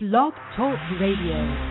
Blog Talk Radio.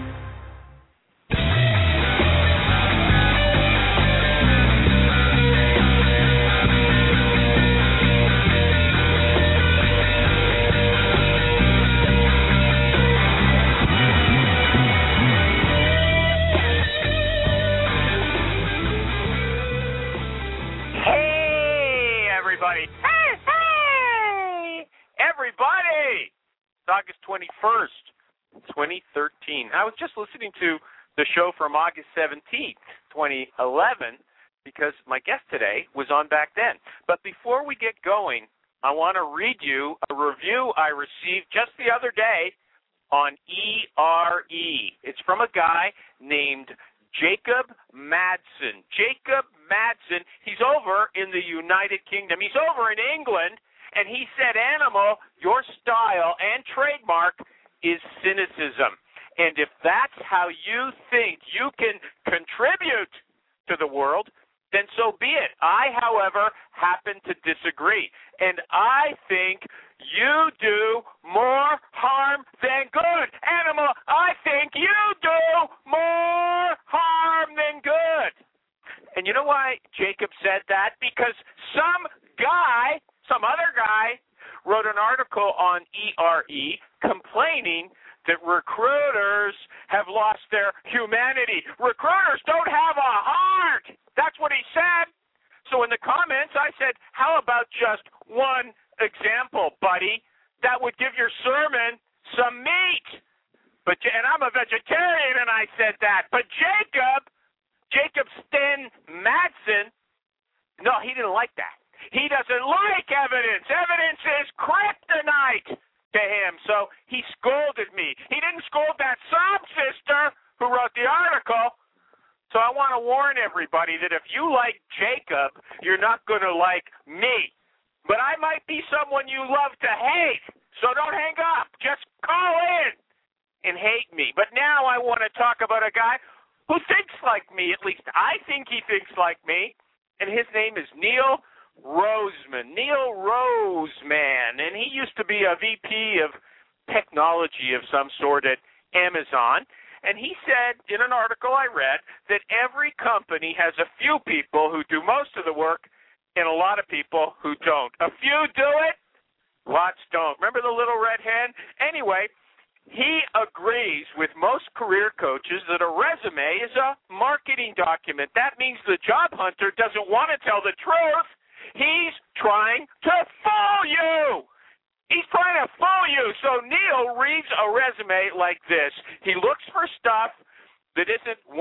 August 21st, 2013. I was just listening to the show from August 17th, 2011, because my guest today was on back then. But before we get going, I want to read you a review I received just the other day on ERE. It's from a guy named Jacob Madsen. Jacob Madsen, he's over in the United Kingdom. He's over in England. And he said, Animal, your style and trademark is cynicism. And if that's how you think you can contribute to the world, then so be it. I, however, happen to disagree. And I think you do more harm than good. Animal, I think you do more harm than good. And you know why Jacob said that? Because some other guy wrote an article on ERE complaining that recruiters have lost their humanity. Recruiters don't have a heart. That's what he said. So in the comments, I said, how about just one example, buddy, that would give your sermon some meat? And I'm a vegetarian, and I said that. But Jacob Sten Madsen, no, he didn't like that. He doesn't like evidence. Evidence is kryptonite to him. So he scolded me. He didn't scold that sob sister who wrote the article. So I want to warn everybody that if you like Jacob, you're not going to like me. But I might be someone you love to hate. So don't hang up. Just call in and hate me. But now I want to talk about a guy who thinks like me. At least I think he thinks like me. And his name is Neil Roseman, and he used to be a VP of technology of some sort at Amazon, and he said in an article I read that every company has a few people who do most of the work and a lot of people who don't. A few do it, lots don't. Remember the little red hen? Anyway, he agrees with most career coaches that a resume is a marketing document. That means the job hunter doesn't want to tell the truth. He's trying to fool you. He's trying to fool you. So Neil reads a resume like this. He looks for stuff that isn't 100%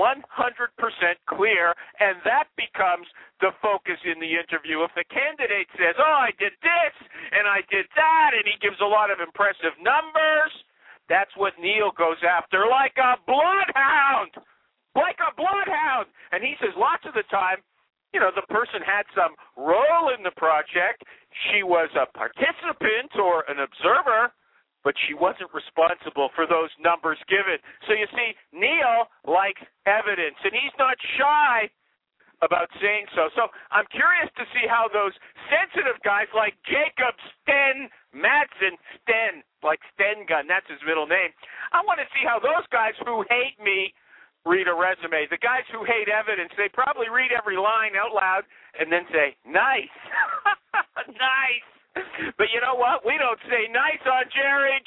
clear, and that becomes the focus in the interview. If the candidate says, I did this, and I did that, and he gives a lot of impressive numbers, that's what Neil goes after, like a bloodhound. Like a bloodhound. And he says lots of the time, the person had some role in the project. She was a participant or an observer, but she wasn't responsible for those numbers given. So you see, Neil likes evidence, and he's not shy about saying so. So I'm curious to see how those sensitive guys like Jacob Sten Madsen, Sten, like Sten Gun, that's his middle name. I want to see how those guys who hate me read a resume. The guys who hate evidence, they probably read every line out loud and then say, nice. Nice. But you know what? We don't say nice on Jerry.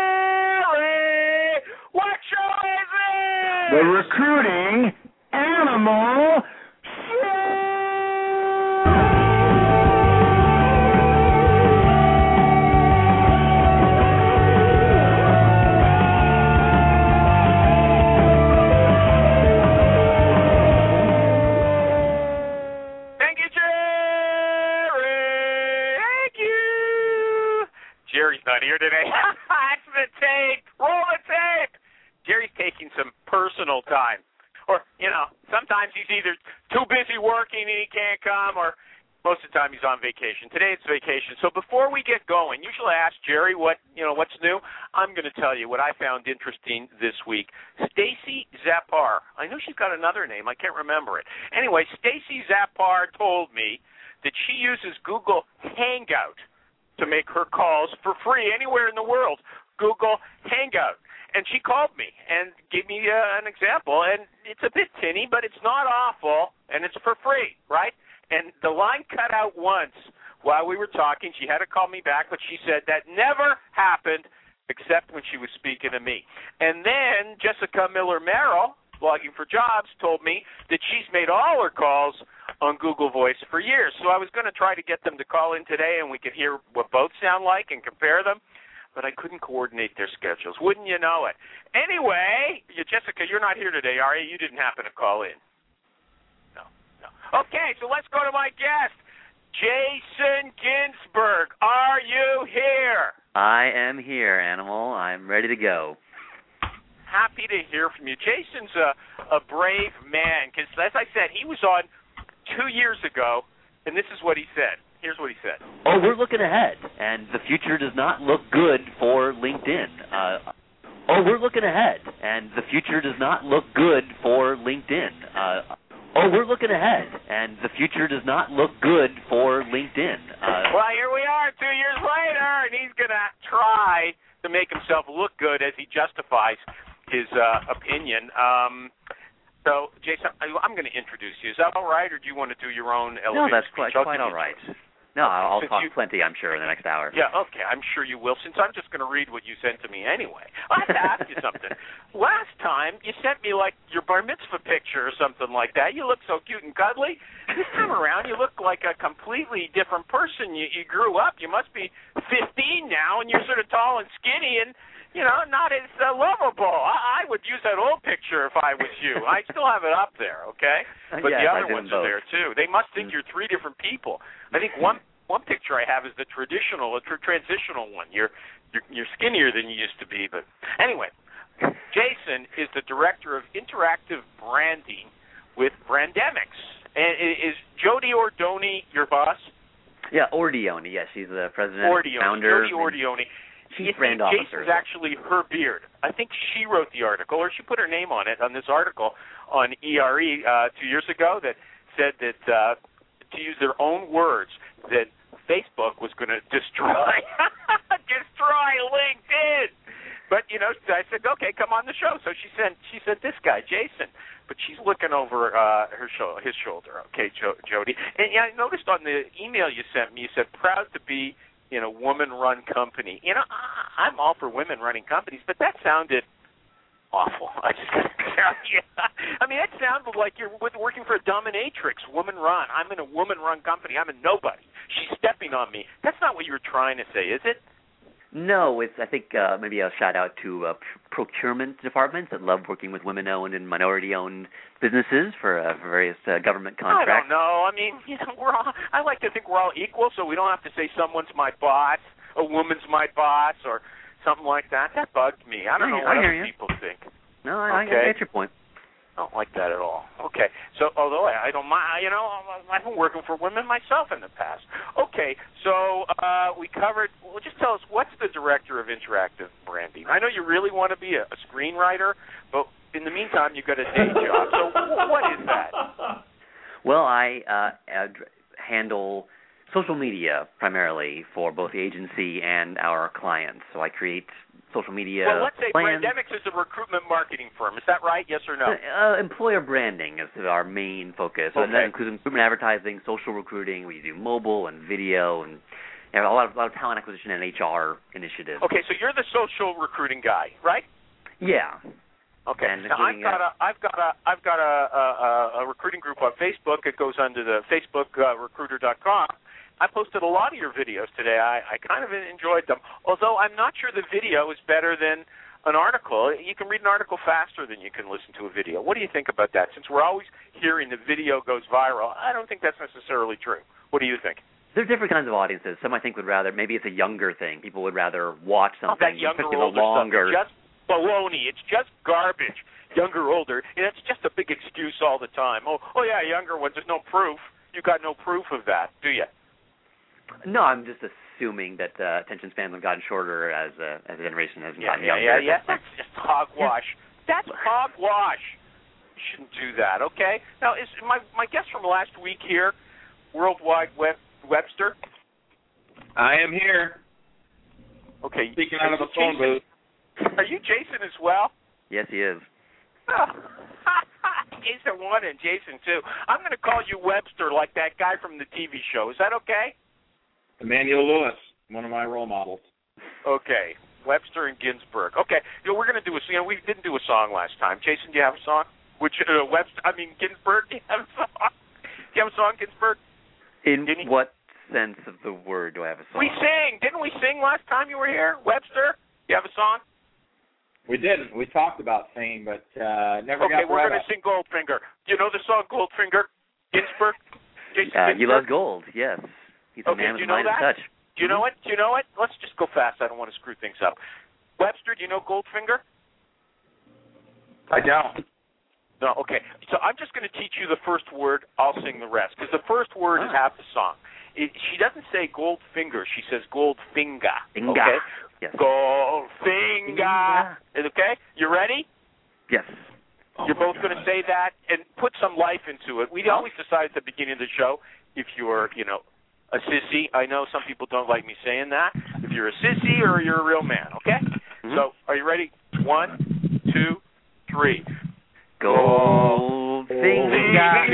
Jerry! What show is it? The Recruiting Animal Show! Jerry's not here today. That's the tape. Roll the tape. Jerry's taking some personal time. Or, sometimes he's either too busy working and he can't come, or most of the time he's on vacation. Today it's vacation. So before we get going, usually I ask Jerry what's new. I'm going to tell you what I found interesting this week. Stacy Zappar. I know she's got another name. I can't remember it. Anyway, Stacy Zappar told me that she uses Google Hangout to make her calls for free anywhere in the world. Google Hangout. And she called me and gave me an example, and it's a bit tinny, but it's not awful, and it's for free, right? And the line cut out once while we were talking. She had to call me back, but she said that never happened except when she was speaking to me. And then Jessica Miller-Merrill, Blogging for Jobs, told me that she's made all her calls on Google Voice for years. So I was going to try to get them to call in today, and we could hear what both sound like and compare them. But I couldn't coordinate their schedules. Wouldn't you know it? Anyway, Jessica, you're not here today, are you? You didn't happen to call in. No. Okay, so let's go to my guest, Jason Ginsberg. Are you here? I am here, Animal. I'm ready to go. Happy to hear from you. Jason's a brave man, because as I said, he was on 2 years ago, and this is what he said. Here's what he said. Oh, we're looking ahead, and the future does not look good for LinkedIn. We're looking ahead, and the future does not look good for LinkedIn. We're looking ahead, and the future does not look good for LinkedIn. Well, here we are 2 years later, and he's going to try to make himself look good as he justifies his opinion. So, Jason, I'm going to introduce you. Is that all right, or do you want to do your own elevator No, that's speech? quite all right. No, I'll talk plenty, I'm sure, in the next hour. Yeah, okay, I'm sure you will, since I'm just going to read what you sent to me anyway. I have to ask you something. Last time, you sent me, like, your bar mitzvah picture or something like that. You look so cute and cuddly. This time around, you look like a completely different person. You grew up. You must be 15 now, and you're sort of tall and skinny and, not as lovable. I would use that old picture if I was you. I still have it up there, okay? But yes, the other ones are there, too. They must think you're three different people. I think one picture I have is the transitional one. You're skinnier than you used to be. But anyway, Jason is the director of interactive branding with Brandemics. And is Jody Ordoni your boss? Yeah, Ordioni. Yes, she's the president, founder. Jody Ordioni. She's brand officer. Jason's actually her beard. I think she wrote the article, or she put her name on it, on this article on ERE 2 years ago that said that, to use their own words, that Facebook was going to destroy LinkedIn. But, I said, okay, come on the show. So she sent this guy, Jason. But she's looking over his shoulder, okay, Jody. And I noticed on the email you sent me, you said, proud to be in a woman-run company. I'm all for women running companies, but that sounded awful. I just got to tell you. I mean, that sounded like you're working for a dominatrix, woman-run. I'm in a woman-run company. I'm a nobody. She's stepping on me. That's not what you were trying to say, is it? No, it's, I think, maybe a shout-out to procurement departments that love working with women-owned and minority-owned businesses for various government contracts. I don't know. I mean, I like to think we're all equal, so we don't have to say someone's my boss, a woman's my boss, or something like that. That bugged me. I don't know what other people think. No, I get your point. I don't like that at all. Okay. So, although I don't mind, I've been working for women myself in the past. Okay. So, we covered, well, just tell us, what's the director of interactive branding? I know you really want to be a screenwriter, but in the meantime, you've got a day job. So, what is that? Well, I handle social media primarily for both the agency and our clients. So I create social media Well, let's say plans. Brandemics is a recruitment marketing firm. Is that right? Yes or no? Employer branding is our main focus. Okay. And that includes recruitment advertising, social recruiting. We do mobile and video and a lot of talent acquisition and HR initiatives. Okay, so you're the social recruiting guy, right? Yeah. Okay. And now I've got a recruiting group on Facebook. It goes under the Facebook recruiter.com. I posted a lot of your videos today. I kind of enjoyed them, although I'm not sure the video is better than an article. You can read an article faster than you can listen to a video. What do you think about that? Since we're always hearing the video goes viral, I don't think that's necessarily true. What do you think? There are different kinds of audiences. Some I think would rather, maybe it's a younger thing. People would rather watch something. That younger, older longer. stuff. It's just baloney. It's just garbage. Younger, older. And it's just a big excuse all the time. Oh yeah, younger ones. There's no proof. You got no proof of that, do you? No, I'm just assuming that attention spans have gotten shorter as the generation has gotten younger. Yeah. That's just hogwash. That's hogwash. You shouldn't do that, okay? Now, is my guest from last week here, Worldwide Webster? I am here. Okay. Speaking out of the phone booth. Are you Jason as well? Yes, he is. Oh. Jason 1 and Jason 2. I'm going to call you Webster like that guy from the TV show. Is that okay? Emmanuel Lewis, one of my role models. Okay. Webster and Ginsburg. Okay. We're going to do we didn't do a song last time. Jason, do you have a song? Ginsburg, do you have a song? Do you have a song, Ginsburg? In what sense of the word do I have a song? We sang. Didn't we sing last time you were here? Webster, do you have a song? We didn't. We talked about singing, but never got Okay, we're going to sing Goldfinger. Do you know the song Goldfinger, Ginsburg? Jason Ginsburg? He loves gold, yes. He's a man with a mind of touch. Do you know it? Do you know it? Let's just go fast. I don't want to screw things up. Webster, do you know Goldfinger? I don't. No, okay. So I'm just going to teach you the first word. I'll sing the rest, because the first word is half the song. She doesn't say Goldfinger. She says Goldfinger. Okay? Yes. Goldfinger. Okay? You ready? Yes. You're both going to say that and put some life into it. We always decide at the beginning of the show if you're, a sissy. I know some people don't like me saying that. If you're a sissy or you're a real man, okay? Mm-hmm. So, are you ready? 1, 2, 3. Goldfinger.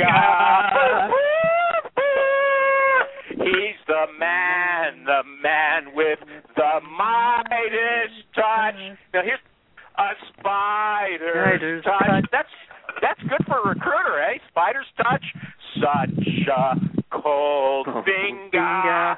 He's the man with the Midas touch. Now here's a spider's touch. That's good for a recruiter, eh? Spider's touch. Such a cold finger.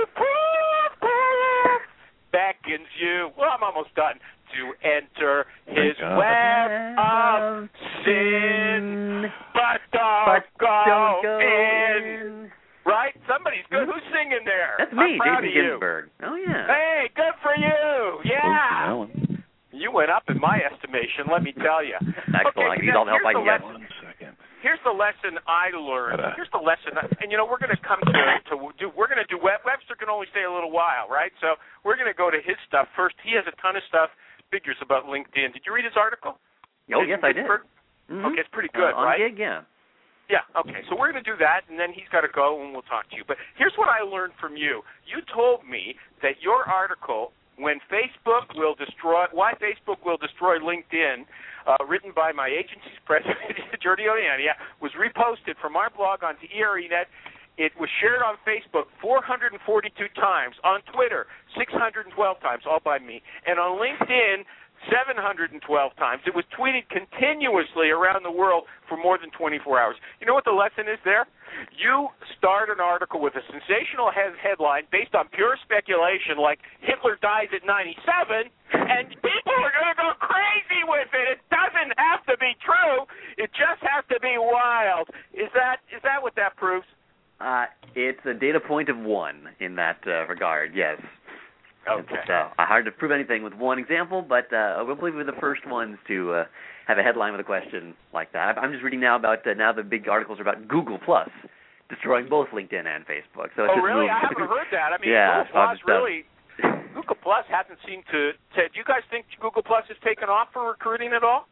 Beckons you. Well, I'm almost done. To enter his web of sin, but don't go in. Right? Somebody's good. Who's singing there? That's me, Jason Ginsburg. Oh, yeah. Hey, good for you. Yeah. You went up in my estimation, let me tell you. Excellent. I need all the help I can get. 1 second. Here's the lesson I learned. Here's the lesson, and we're going to come we're going to do Webster can only stay a little while, right? So we're going to go to his stuff first. He has a ton of stuff, figures about LinkedIn. Did you read his article? Oh, yes, I did. Mm-hmm. Okay, it's pretty good, right? Gig, yeah. Yeah, okay. So we're going to do that, and then he's got to go, and we'll talk to you. But here's what I learned from you. You told me that your article, why Facebook will destroy LinkedIn, written by my agency's president, Jordi Oiania, was reposted from our blog onto ERENet. It was shared on Facebook 442 times, on Twitter 612 times, all by me, and on LinkedIn 712 times. It was tweeted continuously around the world for more than 24 hours. You know what the lesson is there? You start an article with a sensational headline based on pure speculation like Hitler dies at 97, and people are going to go crazy with it. It doesn't have to be true. It just has to be wild. Is that what that proves? It's a data point of 1 in that regard, yes. Okay. It's hard to prove anything with one example, but we'll believe we're the first ones to have a headline with a question like that. I'm just reading now about now the big articles are about Google Plus destroying both LinkedIn and Facebook. So it's really? I haven't heard that. I mean, yeah, Google Plus hasn't seemed to. Do you guys think Google Plus has taken off for recruiting at all?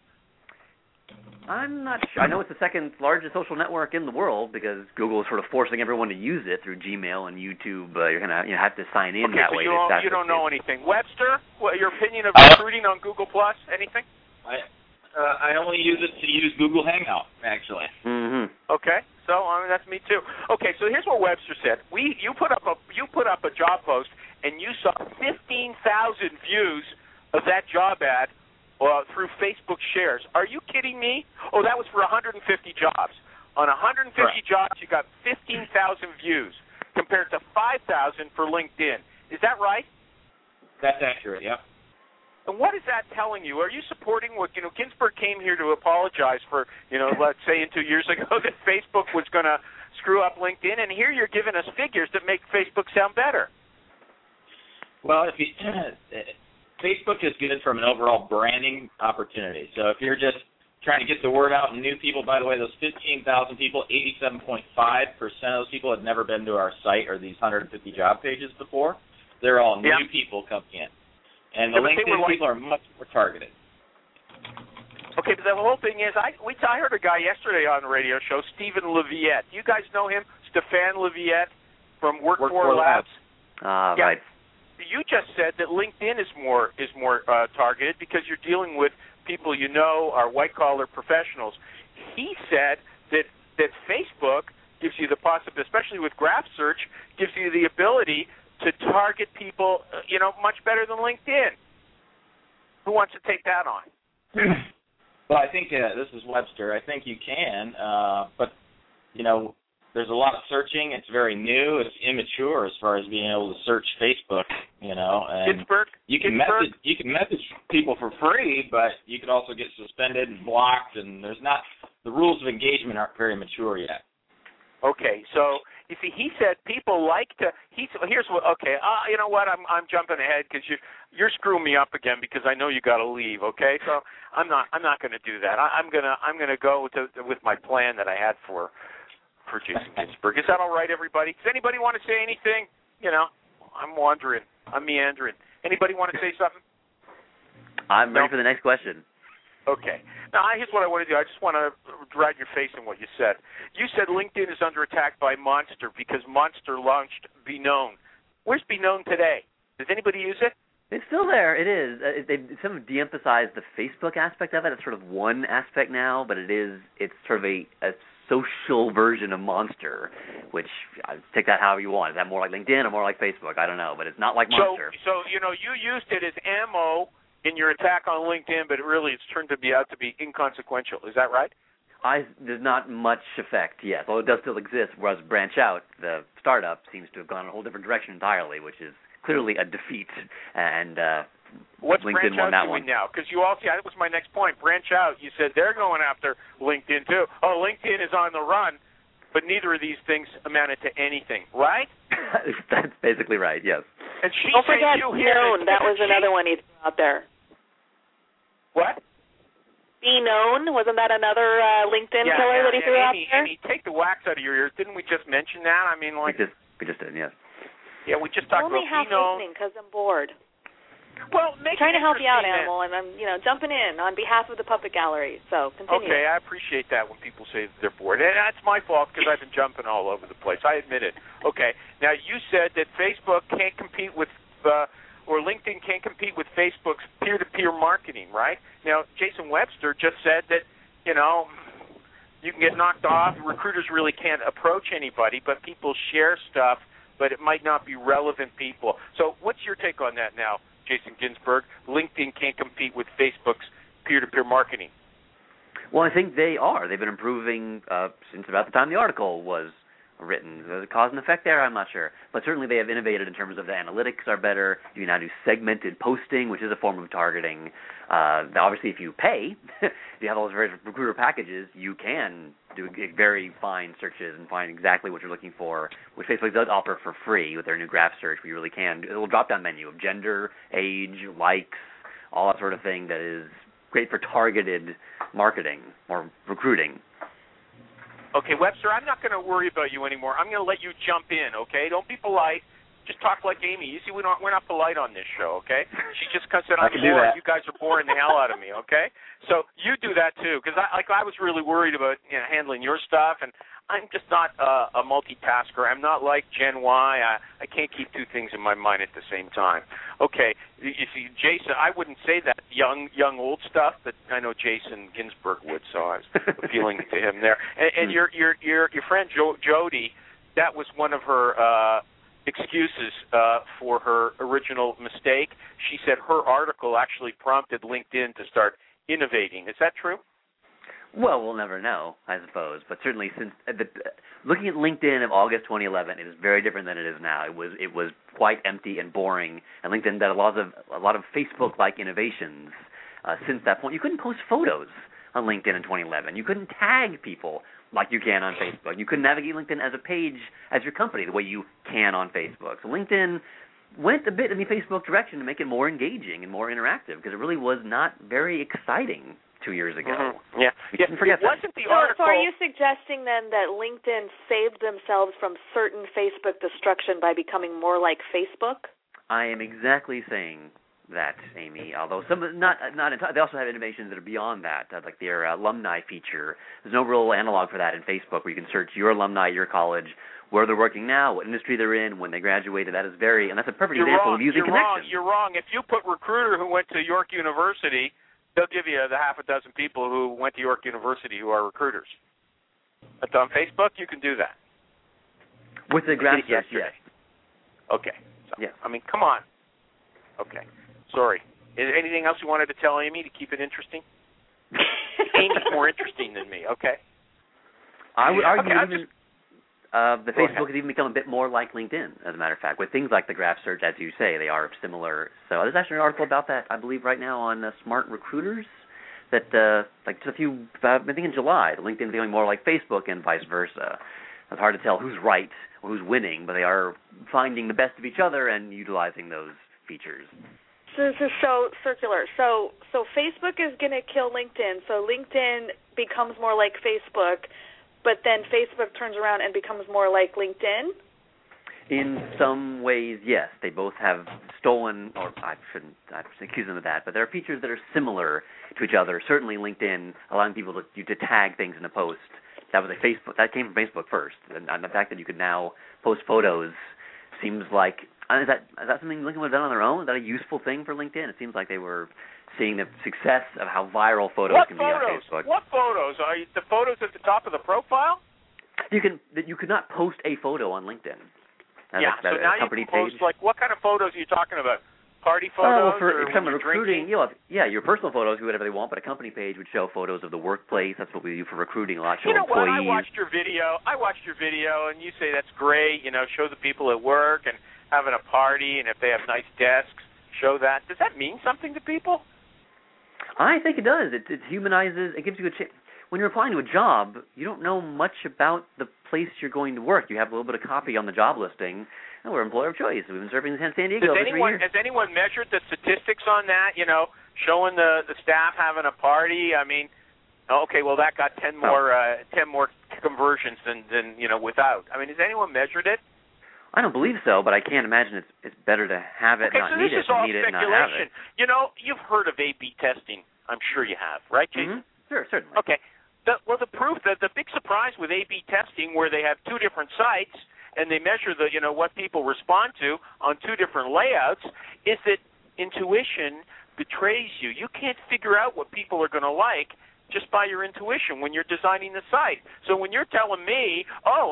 I'm not sure. I know it's the second largest social network in the world because Google is sort of forcing everyone to use it through Gmail and YouTube. You're gonna have to sign in that way. You don't know anything. Webster, your opinion of recruiting on Google Plus? Anything? I only use it to use Google Hangout, actually. Mm-hmm. Okay, so that's me too. Okay, so here's what Webster said. You put up a job post and you saw 15,000 views of that job ad. Through Facebook shares. Are you kidding me? Oh, that was for 150 jobs. On 150 jobs, you got 15,000 views compared to 5,000 for LinkedIn. Is that right? That's accurate, yeah. And what is that telling you? Are you supporting what, Ginsburg came here to apologize for, let's say 2 years ago that Facebook was going to screw up LinkedIn, and here you're giving us figures that make Facebook sound better. Well, Facebook is good from an overall branding opportunity. So if you're just trying to get the word out and new people, by the way, those 15,000 people, 87.5% of those people had never been to our site or these 150 job pages before. They're all new people coming in. And the LinkedIn people are much more targeted. Okay, but the whole thing is, I heard a guy yesterday on the radio show, Stephen Leviette. You guys know him? Stefan Leviette from Work4 Labs? Right. you just said that LinkedIn is more targeted because you're dealing with people you know are white-collar professionals. He said that Facebook gives you the possibility, especially with graph search, gives you the ability to target people, much better than LinkedIn. Who wants to take that on? Well, I think this is Webster. I think you can, but there's a lot of searching. It's very new. It's immature as far as being able to search Facebook. And Ginsburg? You can message people for free, but you can also get suspended and blocked. And the rules of engagement aren't very mature yet. Okay, so you see, he said people like to. Here's what. Okay, you know what? I'm jumping ahead because you're screwing me up again because I know you got to leave. Okay, so I'm not going to do that. I'm gonna go with my plan that I had for Jason Ginsburg. Is that all right, everybody? Does anybody want to say anything? I'm wandering. I'm meandering. Anybody want to say something? I'm ready for the next question. Okay. Now, here's what I want to do. I just want to drag your face in what you said. You said LinkedIn is under attack by Monster because Monster launched BeKnown. Where's BeKnown today? Does anybody use it? It's still there. It is. They've sort of de-emphasized the Facebook aspect of it. It's sort of one aspect now, but it's sort of a social version of Monster, which take that however you want. Is that more like LinkedIn or more like Facebook? I don't know, but it's not like Monster. So you used it as ammo in your attack on LinkedIn, but it's turned out to be inconsequential. Is that right? There's not much effect, yes, although it does still exist, whereas Branch Out, the startup, seems to have gone in a whole different direction entirely, which is clearly a defeat, and what's LinkedIn Branch won that Out doing one. now? Because that was my next point. Branch Out, you said they're going after LinkedIn too. Oh, LinkedIn is on the run, but neither of these things amounted to anything, right? That's basically right, yes. And she don't forget BeKnown. That was another one he threw out there. What? BeKnown, wasn't that another LinkedIn killer that he threw out there? Amy, take the wax out of your ears. Didn't we just mention that? I mean, we just did, yes. Yeah, we just talked about only half BeKnown. listening because I'm bored. Well, trying to help you out, Animal, and I'm jumping in on behalf of the Puppet Gallery. So continue. Okay, I appreciate that when people say that they're bored, and that's my fault because I've been jumping all over the place. I admit it. Okay, now you said that Facebook can't compete with or LinkedIn can't compete with Facebook's peer-to-peer marketing, right? Now, Jason Webster just said that you can get knocked off. Recruiters really can't approach anybody, but people share stuff, but it might not be relevant people. So what's your take on that now, Jason Ginsburg? LinkedIn can't compete with Facebook's peer-to-peer marketing. Well, I think they are. They've been improving since about the time the article was written. There's a cause and effect there, I'm not sure. But certainly they have innovated in terms of the analytics are better. You can now do segmented posting, which is a form of targeting. Obviously, if you pay, if you have all those various recruiter packages, you can do very fine searches and find exactly what you're looking for, which Facebook does offer for free with their new graph search, where you really can. A little drop-down menu of gender, age, likes, all that sort of thing that is great for targeted marketing or recruiting. Okay, Webster, I'm not going to worry about you anymore. I'm going to let you jump in, okay? Don't be polite. Just talk like Amy. You see, we're not polite on this show, okay? She just said I'm bored. You guys are boring the hell out of me, okay? So you do that too, because I was really worried about handling your stuff, and I'm just not a multitasker. I'm not like Gen Y. I can't keep two things in my mind at the same time. Okay, you see, Jason, I wouldn't say that young old stuff, but I know Jason Ginsburg would, so I was appealing to him there. And your friend Jody, that was one of her excuses for her original mistake. She said her article actually prompted LinkedIn to start innovating. Is that true? Well, we'll never know, I suppose. But certainly, since looking at LinkedIn of August 2011, it is very different than it is now. It was quite empty and boring, and LinkedIn did a lot of Facebook-like innovations since that point. You couldn't post photos on LinkedIn in 2011. You couldn't tag people like you can on Facebook. You couldn't navigate LinkedIn as a page as your company the way you can on Facebook. So LinkedIn went a bit in the Facebook direction to make it more engaging and more interactive because it really was not very exciting 2 years ago. Mm-hmm. Yeah. Forget it wasn't the article. So are you suggesting then that LinkedIn saved themselves from certain Facebook destruction by becoming more like Facebook? I am exactly saying that, Amy. Although some not entirely. They also have innovations that are beyond that, like their alumni feature. There's no real analog for that in Facebook, where you can search your alumni, your college, where they're working now, what industry they're in, when they graduated. That is and that's a perfect example of using connections. You're wrong. If you put recruiter who went to York University, they'll give you the half a dozen people who went to York University who are recruiters. But on Facebook, you can do that. With the graph search, yes. Okay. So, yes. I mean, come on. Okay. Sorry. Is there anything else you wanted to tell Amy to keep it interesting? Amy's more interesting than me, okay? I would argue the Facebook has even become a bit more like LinkedIn, as a matter of fact. With things like the graph search, as you say, they are similar. So there's actually an article about that, I believe, right now on Smart Recruiters that, just a few, I think in July, the LinkedIn is becoming more like Facebook and vice versa. It's hard to tell who's right or who's winning, but they are finding the best of each other and utilizing those features. So this is so circular. So Facebook is going to kill LinkedIn. So LinkedIn becomes more like Facebook, but then Facebook turns around and becomes more like LinkedIn? In some ways, yes. They both have stolen, or I shouldn't accuse them of that, but there are features that are similar to each other. Certainly LinkedIn, allowing people to tag things in a post. That was that came from Facebook first. And the fact that you could now post photos seems like, is that something LinkedIn would have done on their own? Is that a useful thing for LinkedIn? It seems like they were seeing the success of how viral photos can be on Facebook. What photos? Are the photos at the top of the profile? You could not post a photo on LinkedIn. So now you can post, like, what kind of photos are you talking about? Party photos? For someone recruiting, your personal photos, whatever they want, but a company page would show photos of the workplace. That's what we do for recruiting a lot, show employees. What? I watched your video, and you say that's great, show the people at work and having a party, and if they have nice desks, show that. Does that mean something to people? I think it does. It humanizes, it gives you a chance. When you're applying to a job, you don't know much about the place you're going to work. You have a little bit of copy on the job listing. And we're employer of choice. We've been serving in San Diego for 3 years. Has anyone measured the statistics on that? Showing the staff having a party. I mean, okay, well that got 10 more conversions than without. I mean, has anyone measured it? I don't believe so, but I can't imagine it's better to have it, not need it, than need it, not have it. You've heard of A/B testing. I'm sure you have, right, Jason? Mm-hmm. Sure, certainly. Okay. The proof that the big surprise with A/B testing, where they have two different sites and they measure what people respond to on two different layouts, is that intuition betrays you. You can't figure out what people are going to like just by your intuition when you're designing the site. So when you're telling me,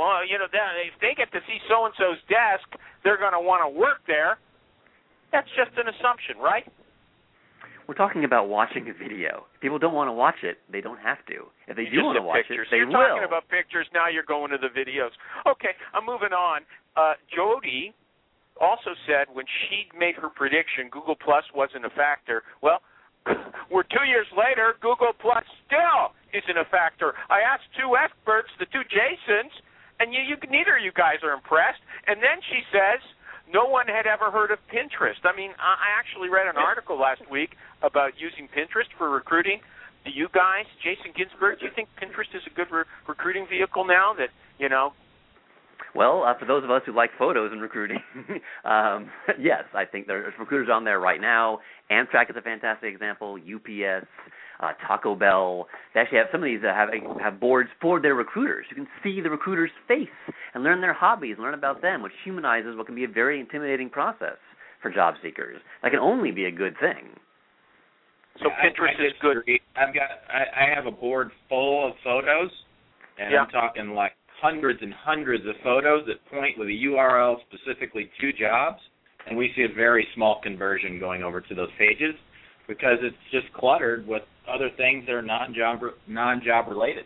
if they get to see so-and-so's desk, they're going to want to work there, that's just an assumption, right? We're talking about watching a video. If people don't want to watch it, they don't have to. If they do want to watch it, they will. You're talking about pictures, now you're going to the videos. Okay, I'm moving on. Jody also said when she made her prediction Google Plus wasn't a factor. Well, we're 2 years later, Google Plus still isn't a factor. I asked two experts, the two Jasons, and neither of you guys are impressed. And then she says no one had ever heard of Pinterest. I mean, I actually read an article last week about using Pinterest for recruiting. Do you guys, Jason Ginsberg, do you think Pinterest is a good recruiting vehicle now that, Well, for those of us who like photos and recruiting, yes, I think there's recruiters on there right now. Amtrak is a fantastic example, UPS, Taco Bell. They actually have some of these that have boards for their recruiters. You can see the recruiter's face and learn their hobbies, learn about them, which humanizes what can be a very intimidating process for job seekers. That can only be a good thing. So Pinterest is good. I have a board full of photos, and I'm talking like hundreds and hundreds of photos that point with a URL specifically to jobs, and we see a very small conversion going over to those pages because it's just cluttered with other things that are non-job related.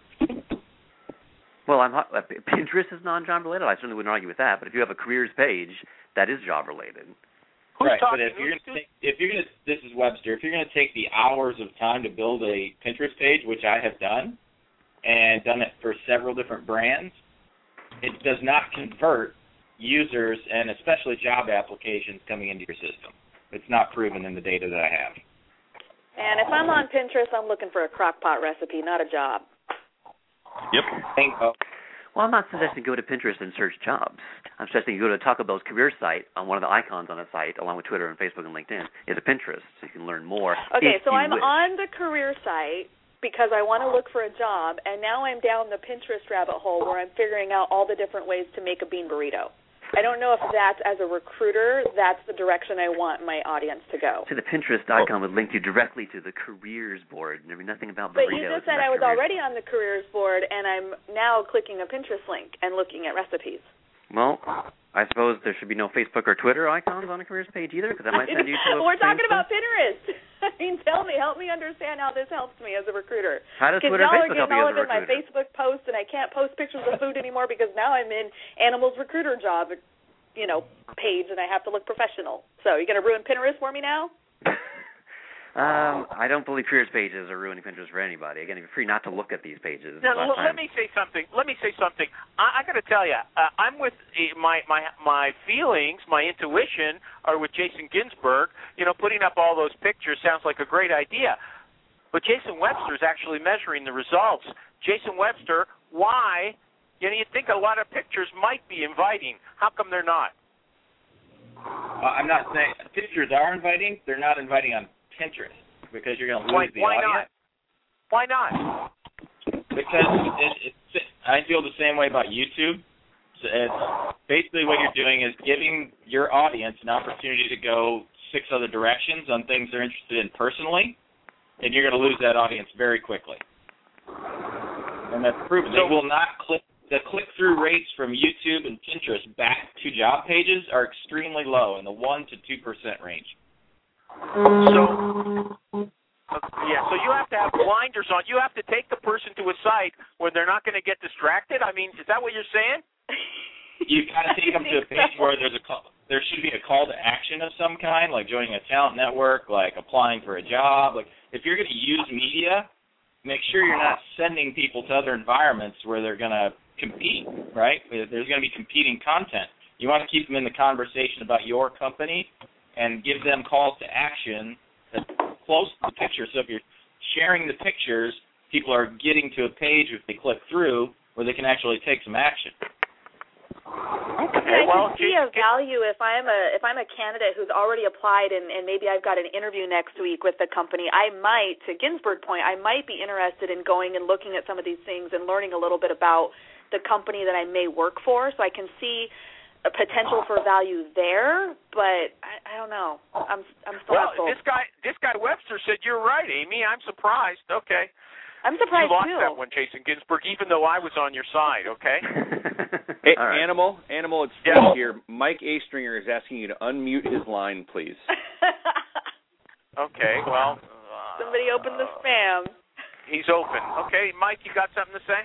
Well, Pinterest is non-job related. I certainly wouldn't argue with that. But if you have a careers page, that is job related. Right, but if you're going to, this is Webster. If you're going to take the hours of time to build a Pinterest page, which I have done, and done it for several different brands, it does not convert users and especially job applications coming into your system. It's not proven in the data that I have. And if I'm on Pinterest, I'm looking for a crock pot recipe, not a job. Yep. Bingo. Well, I'm not suggesting go to Pinterest and search jobs. I'm suggesting you go to Taco Bell's career site. On one of the icons on the site, along with Twitter and Facebook and LinkedIn, is a Pinterest, so you can learn more. Okay, so I'm wish. on the career site because I want to look for a job, and now I'm down the Pinterest rabbit hole where I'm figuring out all the different ways to make a bean burrito. I don't know if that's, as a recruiter, that's the direction I want my audience to go. So the Pinterest icon would link you directly to the careers board. There'd be nothing about burritos. But you just said I was already on the careers board, and I'm now clicking a Pinterest link and looking at recipes. Well, I suppose there should be no Facebook or Twitter icons on a careers page either, because that might send you to a We're talking about thing. Pinterest. I mean, help me understand how this helps me as a recruiter. How does Twitter and Facebook help you as a recruiter? Because y'all are getting all up in my Facebook posts, and I can't post pictures of food anymore because now I'm in Animal's recruiter job, page, and I have to look professional. So you're going to ruin Pinterest for me now? I don't believe careers pages are ruining Pinterest for anybody. Again, you're free not to look at these pages. Now, let me say something. I got to tell you, I'm with my feelings, my intuition are with Jason Ginsburg. Putting up all those pictures sounds like a great idea. But Jason Webster is actually measuring the results. Jason Webster, why? You think a lot of pictures might be inviting. How come they're not? I'm not saying pictures are inviting. They're not inviting on Pinterest because you're going to lose the audience. Why not? Because I feel the same way about YouTube. So it's basically what you're doing is giving your audience an opportunity to go 6 other directions on things they're interested in personally, and you're going to lose that audience very quickly. And that's proven. They will not click. The click-through rates from YouTube and Pinterest back to job pages are extremely low, in the 1% to 2% range. So you have to have blinders on. You have to take the person to a site where they're not going to get distracted. I mean, is that what you're saying? You've got to take them to a page where there should be a call to action of some kind, like joining a talent network, like applying for a job. Like if you're going to use media, make sure you're not sending people to other environments where they're going to compete, right? There's going to be competing content. You want to keep them in the conversation about your company and give them calls to action that's close to the picture. So if you're sharing the pictures, people are getting to a page if they click through where they can actually take some action. Okay. I can see a value if I'm a candidate who's already applied and maybe I've got an interview next week with the company. I might, to Ginsburg's point, I might be interested in going and looking at some of these things and learning a little bit about the company that I may work for, so I can see a potential for value there. But I don't know. I'm still not sold. This guy Webster said you're right, Amy. I'm surprised. Okay. I'm surprised you lost too. that one, Jason Ginsburg, even though I was on your side. Okay. Hey, right. Animal, it's Fred here. Mike A. Stringer is asking you to unmute his line, please. Okay. Well. Somebody open the spam. He's open. Okay, Mike, you got something to say?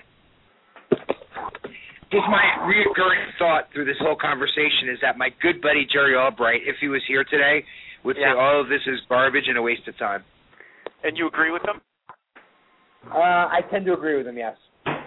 Just my reoccurring thought through this whole conversation is that my good buddy Jerry Albright, if he was here today, would say all of this is garbage and a waste of time. And you agree with him? I tend to agree with him, yes.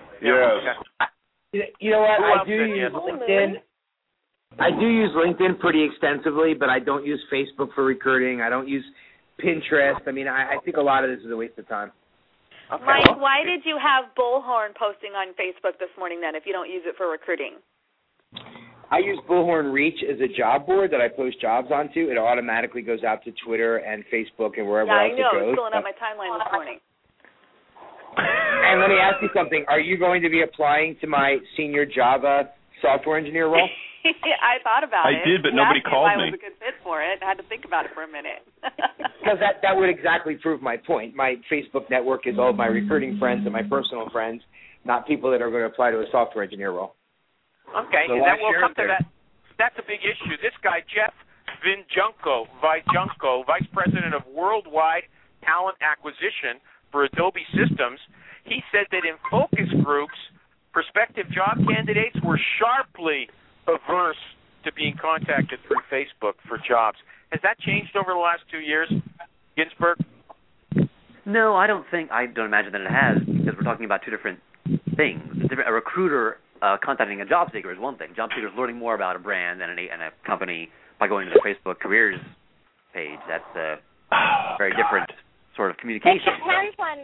Yes. You know what? I do use LinkedIn. I do use LinkedIn pretty extensively, but I don't use Facebook for recruiting. I don't use Pinterest. I mean, I think a lot of this is a waste of time. Okay. Mike, why did you have Bullhorn posting on Facebook this morning then if you don't use it for recruiting? I use Bullhorn Reach as a job board that I post jobs onto. It automatically goes out to Twitter and Facebook and wherever else it goes. Yeah, I know. It's filling up my timeline this morning. And let me ask you something. Are you going to be applying to my senior Java software engineer role? I thought about it. I did, but nobody called me. I was a good fit for it. I had to think about it for a minute. Because that would exactly prove my point. My Facebook network is all of my recruiting friends and my personal friends, not people that are going to apply to a software engineer role. Okay, so and then we'll come to that. That's a big issue. This guy, Jeff Vinjunko, Vice President of Worldwide Talent Acquisition for Adobe Systems, he said that in focus groups, prospective job candidates were sharply averse to being contacted through Facebook for jobs. Has that changed over the last 2 years, Ginsburg? No, I don't imagine that it has, because we're talking about two different things. A recruiter contacting a job seeker is one thing. Job seekers learning more about a brand and a company by going to the Facebook careers page. That's a very different sort of communication.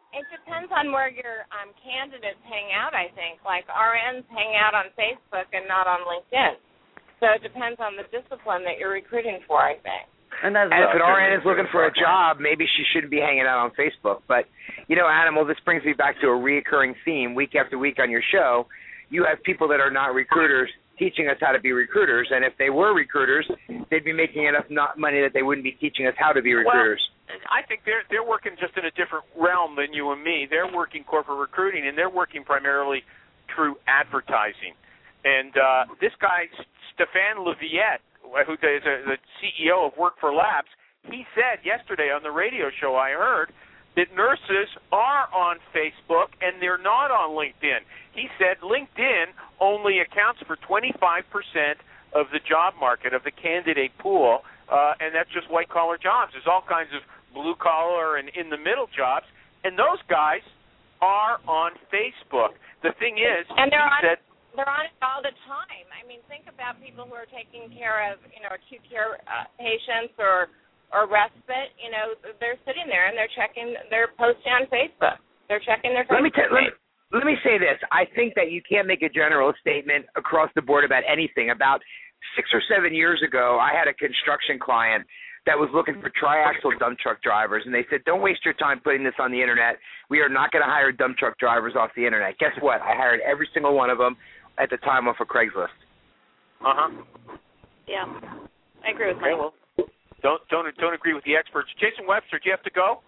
It depends on where your candidates hang out, I think. Like RNs hang out on Facebook and not on LinkedIn. So it depends on the discipline that you're recruiting for, I think. And if an RN is looking for a job, maybe she shouldn't be hanging out on Facebook. But, Animal, this brings me back to a reoccurring theme week after week on your show. You have people that are not recruiters teaching us how to be recruiters, and if they were recruiters, they'd be making enough money that they wouldn't be teaching us how to be recruiters. Well, I think they're working just in a different realm than you and me. They're working corporate recruiting, and they're working primarily through advertising. And this guy, Stefan Leviette, who is the CEO of Work for Labs, he said yesterday on the radio show I heard that nurses are on Facebook and they're not on LinkedIn. He said LinkedIn only accounts for 25% of the job market, of the candidate pool, and that's just white-collar jobs. There's all kinds of blue-collar and in-the-middle jobs, and those guys are on Facebook. The thing is, and they're on it all the time. I mean, think about people who are taking care of, acute care patients or respite. They're sitting there and they're posting on Facebook. They're checking their Facebook. Let me say this. I think that you can't make a general statement across the board about anything. About 6 or 7 years ago, I had a construction client that was looking for triaxle dump truck drivers, and they said, don't waste your time putting this on the Internet. We are not going to hire dump truck drivers off the Internet. Guess what? I hired every single one of them at the time off of Craigslist. Yeah, I agree with Mike. Well, don't agree with the experts. Jason Webster, do you have to go?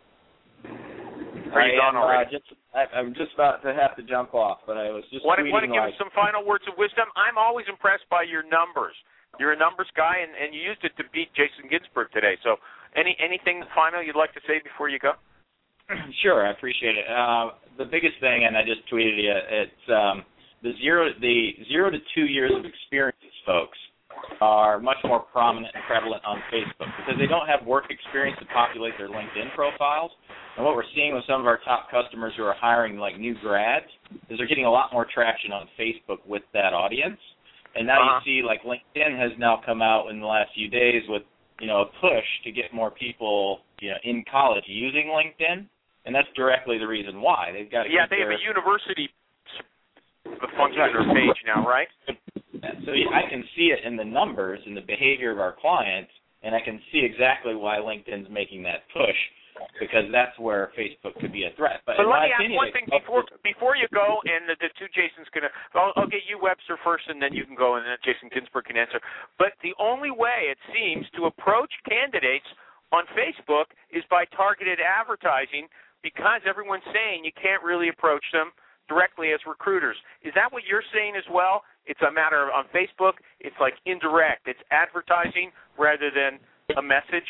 I'm just about to have to jump off, but I was just want to give us some final words of wisdom. I'm always impressed by your numbers. You're a numbers guy, and you used it to beat Jason Ginsburg today. So, anything final you'd like to say before you go? Sure, I appreciate it. The biggest thing, and I just tweeted you, it's the 0 to 2 years of experience folks are much more prominent and prevalent on Facebook because they don't have work experience to populate their LinkedIn profiles. And what we're seeing with some of our top customers who are hiring like new grads is they're getting a lot more traction on Facebook with that audience. And now you see like LinkedIn has now come out in the last few days with, a push to get more people, in college using LinkedIn. And that's directly the reason why. They've got to they have a university function or page now, right? So I can see it in the numbers and the behavior of our clients, and I can see exactly why LinkedIn's making that push, because that's where Facebook could be a threat. But let me ask one thing before you go, and the two Jasons I'll get you, Webster, first, and then you can go, and then Jason Ginsburg can answer. But the only way, it seems, to approach candidates on Facebook is by targeted advertising, because everyone's saying you can't really approach them directly as recruiters. Is that what you're saying as well? It's a matter of, on Facebook, it's like indirect. It's advertising rather than a message?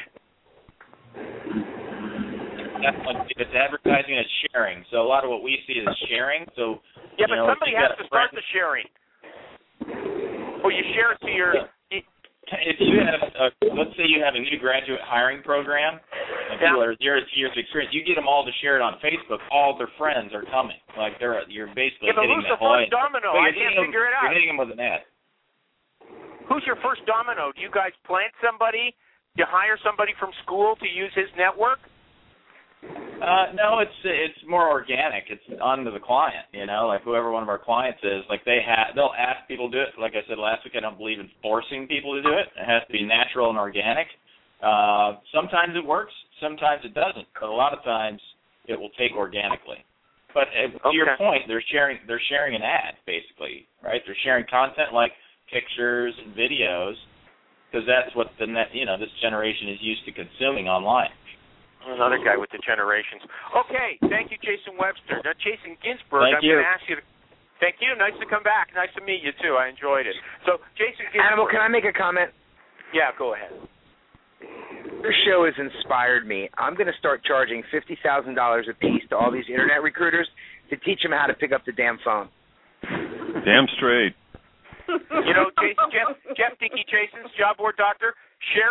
Definitely. It's advertising, it's sharing. So a lot of what we see is sharing. So yeah, but somebody has to start the sharing. Or you share it to your... If you have, let's say you have a new graduate hiring program, and people are 0 to 2 years of experience, you get them all to share it on Facebook. All their friends are coming. Like you're basically hitting who's the first domino? I can't figure it out. You're hitting them with an ad. Who's your first domino? Do you guys plant somebody? Do you hire somebody from school to use his network? No, it's more organic. It's onto the client, like whoever one of our clients is, like they'll ask people to do it. Like I said last week, I don't believe in forcing people to do it. It has to be natural and organic. Sometimes it works, sometimes it doesn't, but a lot of times it will take organically. But to your point, they're sharing an ad basically, right? They're sharing content like pictures and videos because that's what this generation is used to consuming online. Another guy with the generations. Okay, thank you, Jason Webster. Now, Jason Ginsburg, I'm going to ask you to... Thank you. Nice to come back. Nice to meet you, too. I enjoyed it. So, Jason Ginsburg... Animal, can I make a comment? Yeah, go ahead. This show has inspired me. I'm going to start charging $50,000 a piece to all these Internet recruiters to teach them how to pick up the damn phone. Damn straight. Jeff Dickey Jason's job board doctor, sharing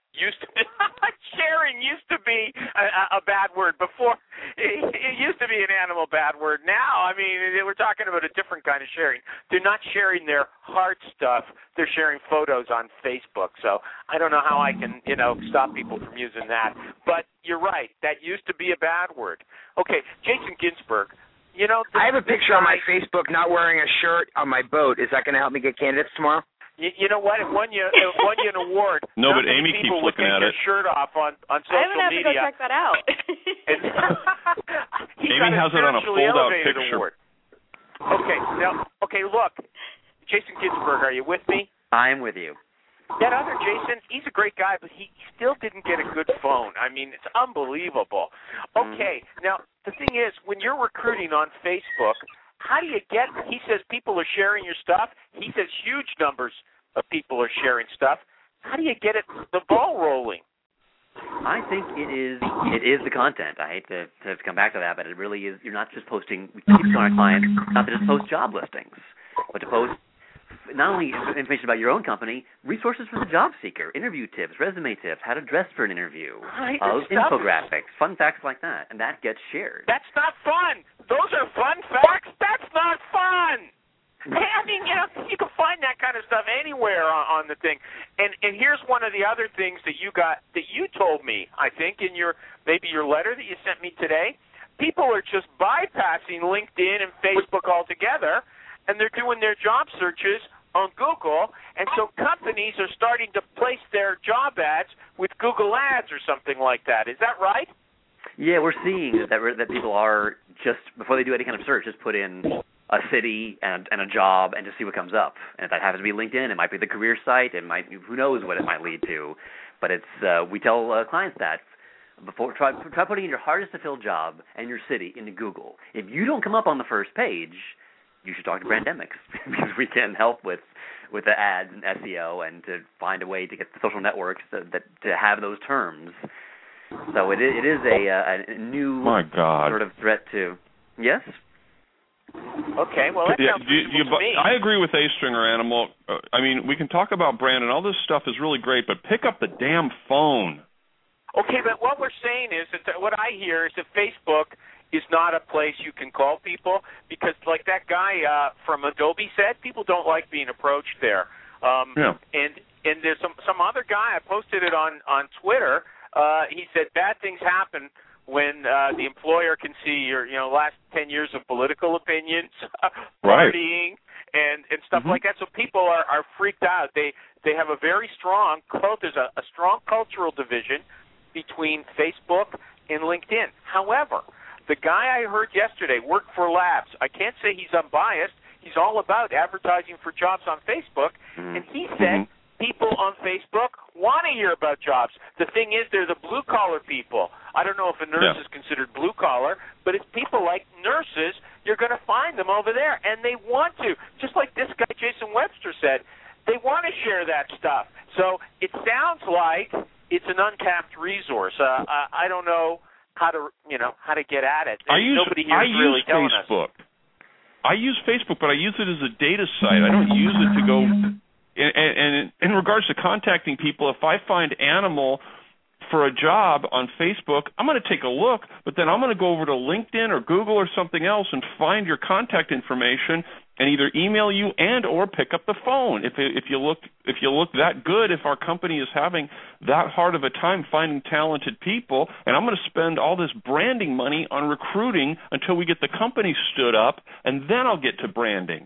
sharing used to be a bad word before. It used to be an animal bad word. Now, I mean, we're talking about a different kind of sharing. They're not sharing their heart stuff. They're sharing photos on Facebook. So I don't know how I can, stop people from using that. But you're right. That used to be a bad word. Okay, Jason Ginsburg. I have a picture on my Facebook not wearing a shirt on my boat. Is that going to help me get candidates tomorrow? You know what? It won you an award. No, but Amy keeps looking at it. Shirt off on social I'm gonna have media. to go check that out. Amy has it on a fold-out picture. Award. Okay, look, Jason Ginsburg, are you with me? I'm with you. That other Jason, he's a great guy, but he still didn't get a good phone. I mean, it's unbelievable. Okay, now the thing is, when you're recruiting on Facebook, how do you get? He says people are sharing your stuff. He says huge numbers of people are sharing stuff. How do you get the ball rolling? I think it is the content. I hate to come back to that, but it really is. You're not just posting. We keep telling our clients not to just post job listings, but to post not only information about your own company, resources for the job seeker, interview tips, resume tips, how to dress for an interview, infographics, fun facts like that, and that gets shared. That's not fun. Those are fun facts. That's not fun. Hey, I mean, you can find that kind of stuff anywhere on the thing. And here's one of the other things that you told me, I think, in your letter that you sent me today. People are just bypassing LinkedIn and Facebook altogether, and they're doing their job searches on Google, and so companies are starting to place their job ads with Google Ads or something like that. Is that right? Yeah, we're seeing that people are just, before they do any kind of search, just put in a city and a job and just see what comes up. And if that happens to be LinkedIn, it might be the career site. It might, who knows what it might lead to. But it's we tell clients that before try putting in your hardest to fill job and your city into Google. If you don't come up on the first page, you should talk to Brandemics because we can help with the ads and SEO and to find a way to get the social networks to have those terms. So it is a new sort of threat to. Yes? Okay, well, that sounds reasonable to me. I agree with A-Stringer Animal. I mean, we can talk about brand and all this stuff is really great, but pick up the damn phone. Okay, but what we're saying is that what I hear is that Facebook is not a place you can call people because, like that guy from Adobe said, people don't like being approached there. Yeah. And there's some other guy, I posted it on Twitter. He said bad things happen when the employer can see your last 10 years of political opinions, partying, and stuff like that. So people are freaked out. They have a very strong there's a strong cultural division between Facebook and LinkedIn. However, the guy I heard yesterday worked for Labs. I can't say he's unbiased. He's all about advertising for jobs on Facebook, and he said people on Facebook want to hear about jobs. The thing is, they're the blue-collar people. I don't know if a nurse is considered blue-collar, but it's people like nurses. You're going to find them over there, and they want to. Just like this guy, Jason Webster, said, they want to share that stuff. So it sounds like it's an untapped resource. I don't know how to get at it. Nobody here is really telling us. I use Facebook, but I use it as a data site. I don't use it to go. And in regards to contacting people, if I find Animal for a job on Facebook, I'm going to take a look, but then I'm going to go over to LinkedIn or Google or something else and find your contact information and either email you and or pick up the phone. If you look that good, if our company is having that hard of a time finding talented people, and I'm going to spend all this branding money on recruiting until we get the company stood up, and then I'll get to branding.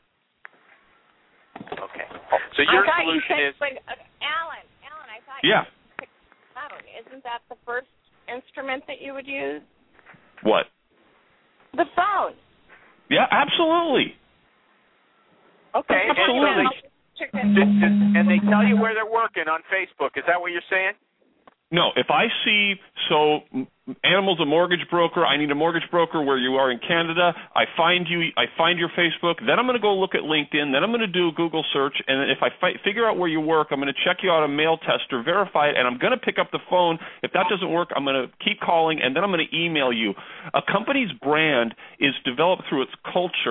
Okay. So your solution is Alan, I thought you picked the phone. Isn't that the first instrument that you would use? What? The phone. Yeah, absolutely. Okay. Absolutely. And they tell you where they're working on Facebook. Is that what you're saying? No, if I see, Animal's a mortgage broker, I need a mortgage broker where you are in Canada, I find your Facebook, then I'm going to go look at LinkedIn, then I'm going to do a Google search, and if I figure out where you work, I'm going to check you out a mail tester, verify it, and I'm going to pick up the phone. If that doesn't work, I'm going to keep calling, and then I'm going to email you. A company's brand is developed through its culture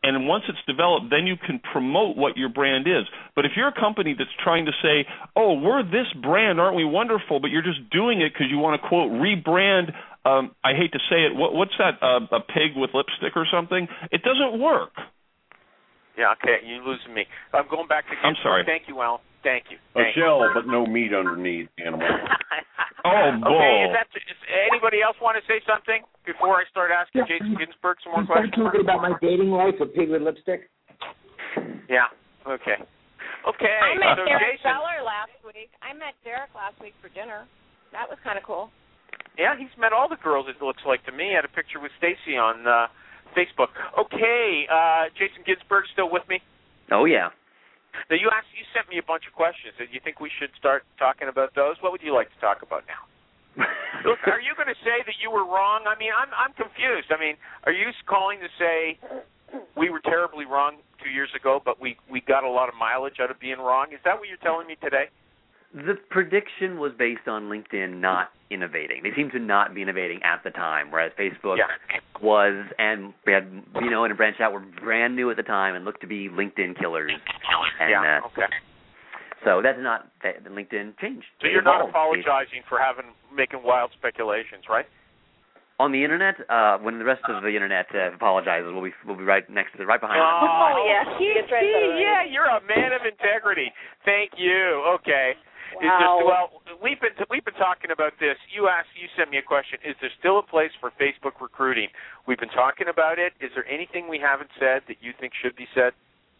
And once it's developed, then you can promote what your brand is. But if you're a company that's trying to say, oh, we're this brand, aren't we wonderful, but you're just doing it because you want to, quote, rebrand, I hate to say it, what's that, a pig with lipstick or something? It doesn't work. Yeah, okay, you're losing me. I'm going back to I'm sorry. Thank you, Alan. Thank you. A shell, but no meat underneath, animal. Oh, bull. Okay, is anybody else want to say something before I start asking Jason Ginsburg some more questions? Talking about my dating life, a pig with lipstick. Yeah. Okay. Okay. I met so Derek Jason, Feller last week. I met Derek last week for dinner. That was kind of cool. Yeah, he's met all the girls, it looks like to me. I had a picture with Stacy on Facebook. Okay, Jason Ginsburg still with me? Oh, yeah. Now, you sent me a bunch of questions. Do you think we should start talking about those? What would you like to talk about now? Look, are you going to say that you were wrong? I mean, I'm confused. I mean, are you calling to say we were terribly wrong 2 years ago, but we got a lot of mileage out of being wrong? Is that what you're telling me today? The prediction was based on LinkedIn not innovating. They seemed to not be innovating at the time, whereas Facebook was, and we had Vino and Branch Out were brand new at the time and looked to be LinkedIn killers. And, okay. So that's not that LinkedIn changed. So you're not apologizing for making wild speculations, right? On the internet, when the rest of the internet apologizes, we'll be right behind. Oh, yeah. Yeah, you're a man of integrity. Thank you. Okay. Wow. We've been talking about this. You sent me a question. Is there still a place for Facebook recruiting? We've been talking about it. Is there anything we haven't said that you think should be said?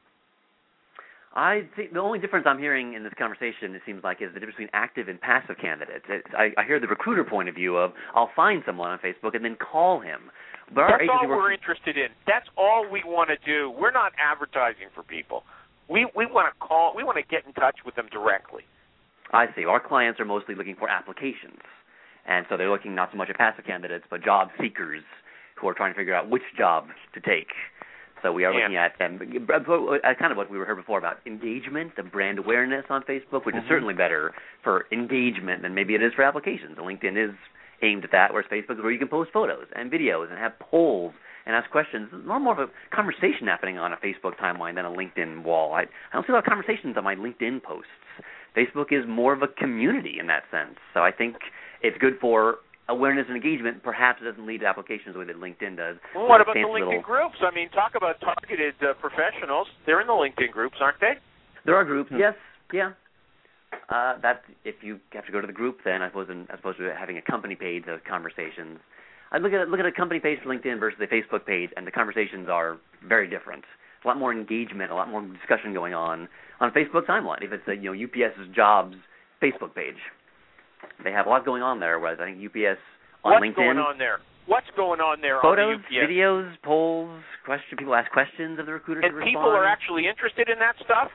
I think the only difference I'm hearing in this conversation, it seems like, is the difference between active and passive candidates. I hear the recruiter point of view of, I'll find someone on Facebook and then call him. But that's all we're interested in. That's all we want to do. We're not advertising for people. We want to call. We want to get in touch with them directly. I see. Our clients are mostly looking for applications. And so they're looking not so much at passive candidates, but job seekers who are trying to figure out which job to take. So we are looking at kind of what we heard before about engagement, the brand awareness on Facebook, which is certainly better for engagement than maybe it is for applications. And LinkedIn is aimed at that, whereas Facebook is where you can post photos and videos and have polls and ask questions. There's more of a conversation happening on a Facebook timeline than a LinkedIn wall. I don't see a lot of conversations on my LinkedIn posts. Facebook is more of a community in that sense. So I think it's good for awareness and engagement. Perhaps it doesn't lead to applications the way that LinkedIn does. Well, what about the LinkedIn groups? I mean, talk about targeted professionals. They're in the LinkedIn groups, aren't they? There are groups, yes, yeah. That if you have to go to the group, then I suppose as opposed to having a company page of conversations, I'd look at a company page for LinkedIn versus a Facebook page, and the conversations are very different. A lot more engagement, a lot more discussion going on Facebook timeline. If it's UPS's jobs Facebook page, they have a lot going on there. Whereas I think UPS on LinkedIn. What's going on there? Photos, on the UPS? videos, polls, people ask questions of the recruiter to respond. And people are actually interested in that stuff?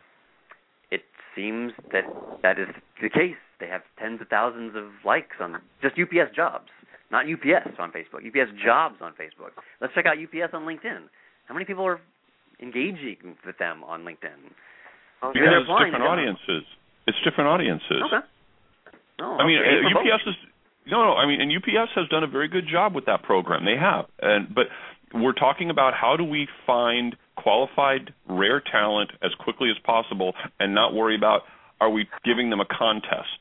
It seems that is the case. They have tens of thousands of likes on just UPS jobs, not UPS on Facebook. UPS jobs on Facebook. Let's check out UPS on LinkedIn. How many people are engaging with them on LinkedIn? Because it's different audiences. It's different audiences. Okay. Oh, I mean, UPS is and UPS has done a very good job with that program. They have, but we're talking about how do we find qualified, rare talent as quickly as possible, and not worry about are we giving them a contest.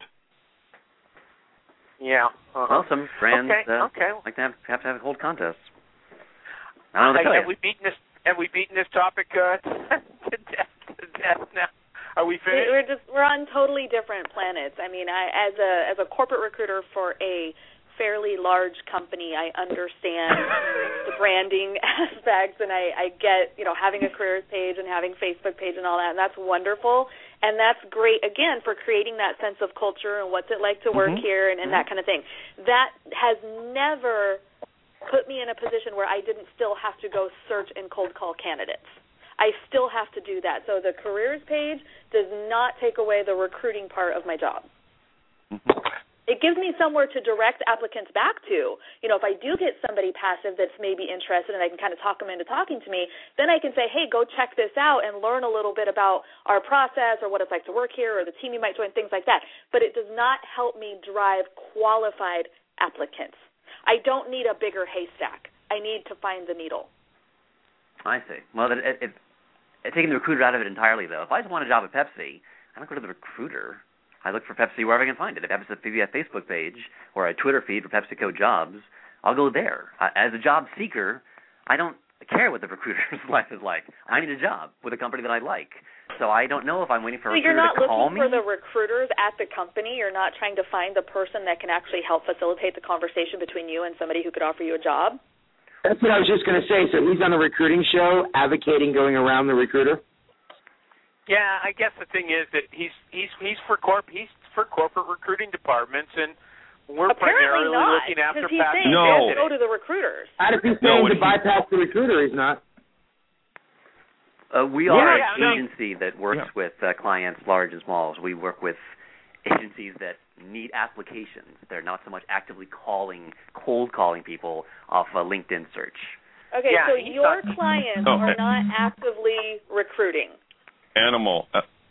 Yeah. Well, some brands like to have hold contests. I don't know what to tell you. Have we beaten this topic to death now? Are we finished? We're on totally different planets. I mean, as a corporate recruiter for a fairly large company, I understand the branding aspects, and I get having a careers page and having Facebook page and all that, and that's wonderful, and that's great again for creating that sense of culture and what's it like to work here and that kind of thing. That has never put me in a position where I didn't still have to go search and cold call candidates. I still have to do that. So the careers page does not take away the recruiting part of my job. It gives me somewhere to direct applicants back to. If I do get somebody passive that's maybe interested and I can kind of talk them into talking to me, then I can say, hey, go check this out and learn a little bit about our process or what it's like to work here or the team you might join, things like that. But it does not help me drive qualified applicants. I don't need a bigger haystack. I need to find the needle. I see. Well, taking the recruiter out of it entirely, though, if I just want a job at Pepsi, I don't go to the recruiter. I look for Pepsi wherever I can find it. If Pepsi's a Facebook page or a Twitter feed for PepsiCo jobs, I'll go there. As a job seeker, I don't care what the recruiter's life is like. I need a job with a company that I like. So I don't know if I'm waiting for a recruiter to call me. So you're not looking for the recruiters at the company? You're not trying to find the person that can actually help facilitate the conversation between you and somebody who could offer you a job? That's what I was just going to say. So he's on a recruiting show advocating going around the recruiter? Yeah, I guess the thing is that he's for corporate recruiting departments, and we're apparently primarily not, looking after he's saying go to the recruiters. How does he saying to bypass the recruiter? He's not. We are an agency that works with clients large and small. So we work with agencies that need applications. They're not so much actively cold calling people off a LinkedIn search. Okay, so your clients are not actively recruiting. Animal.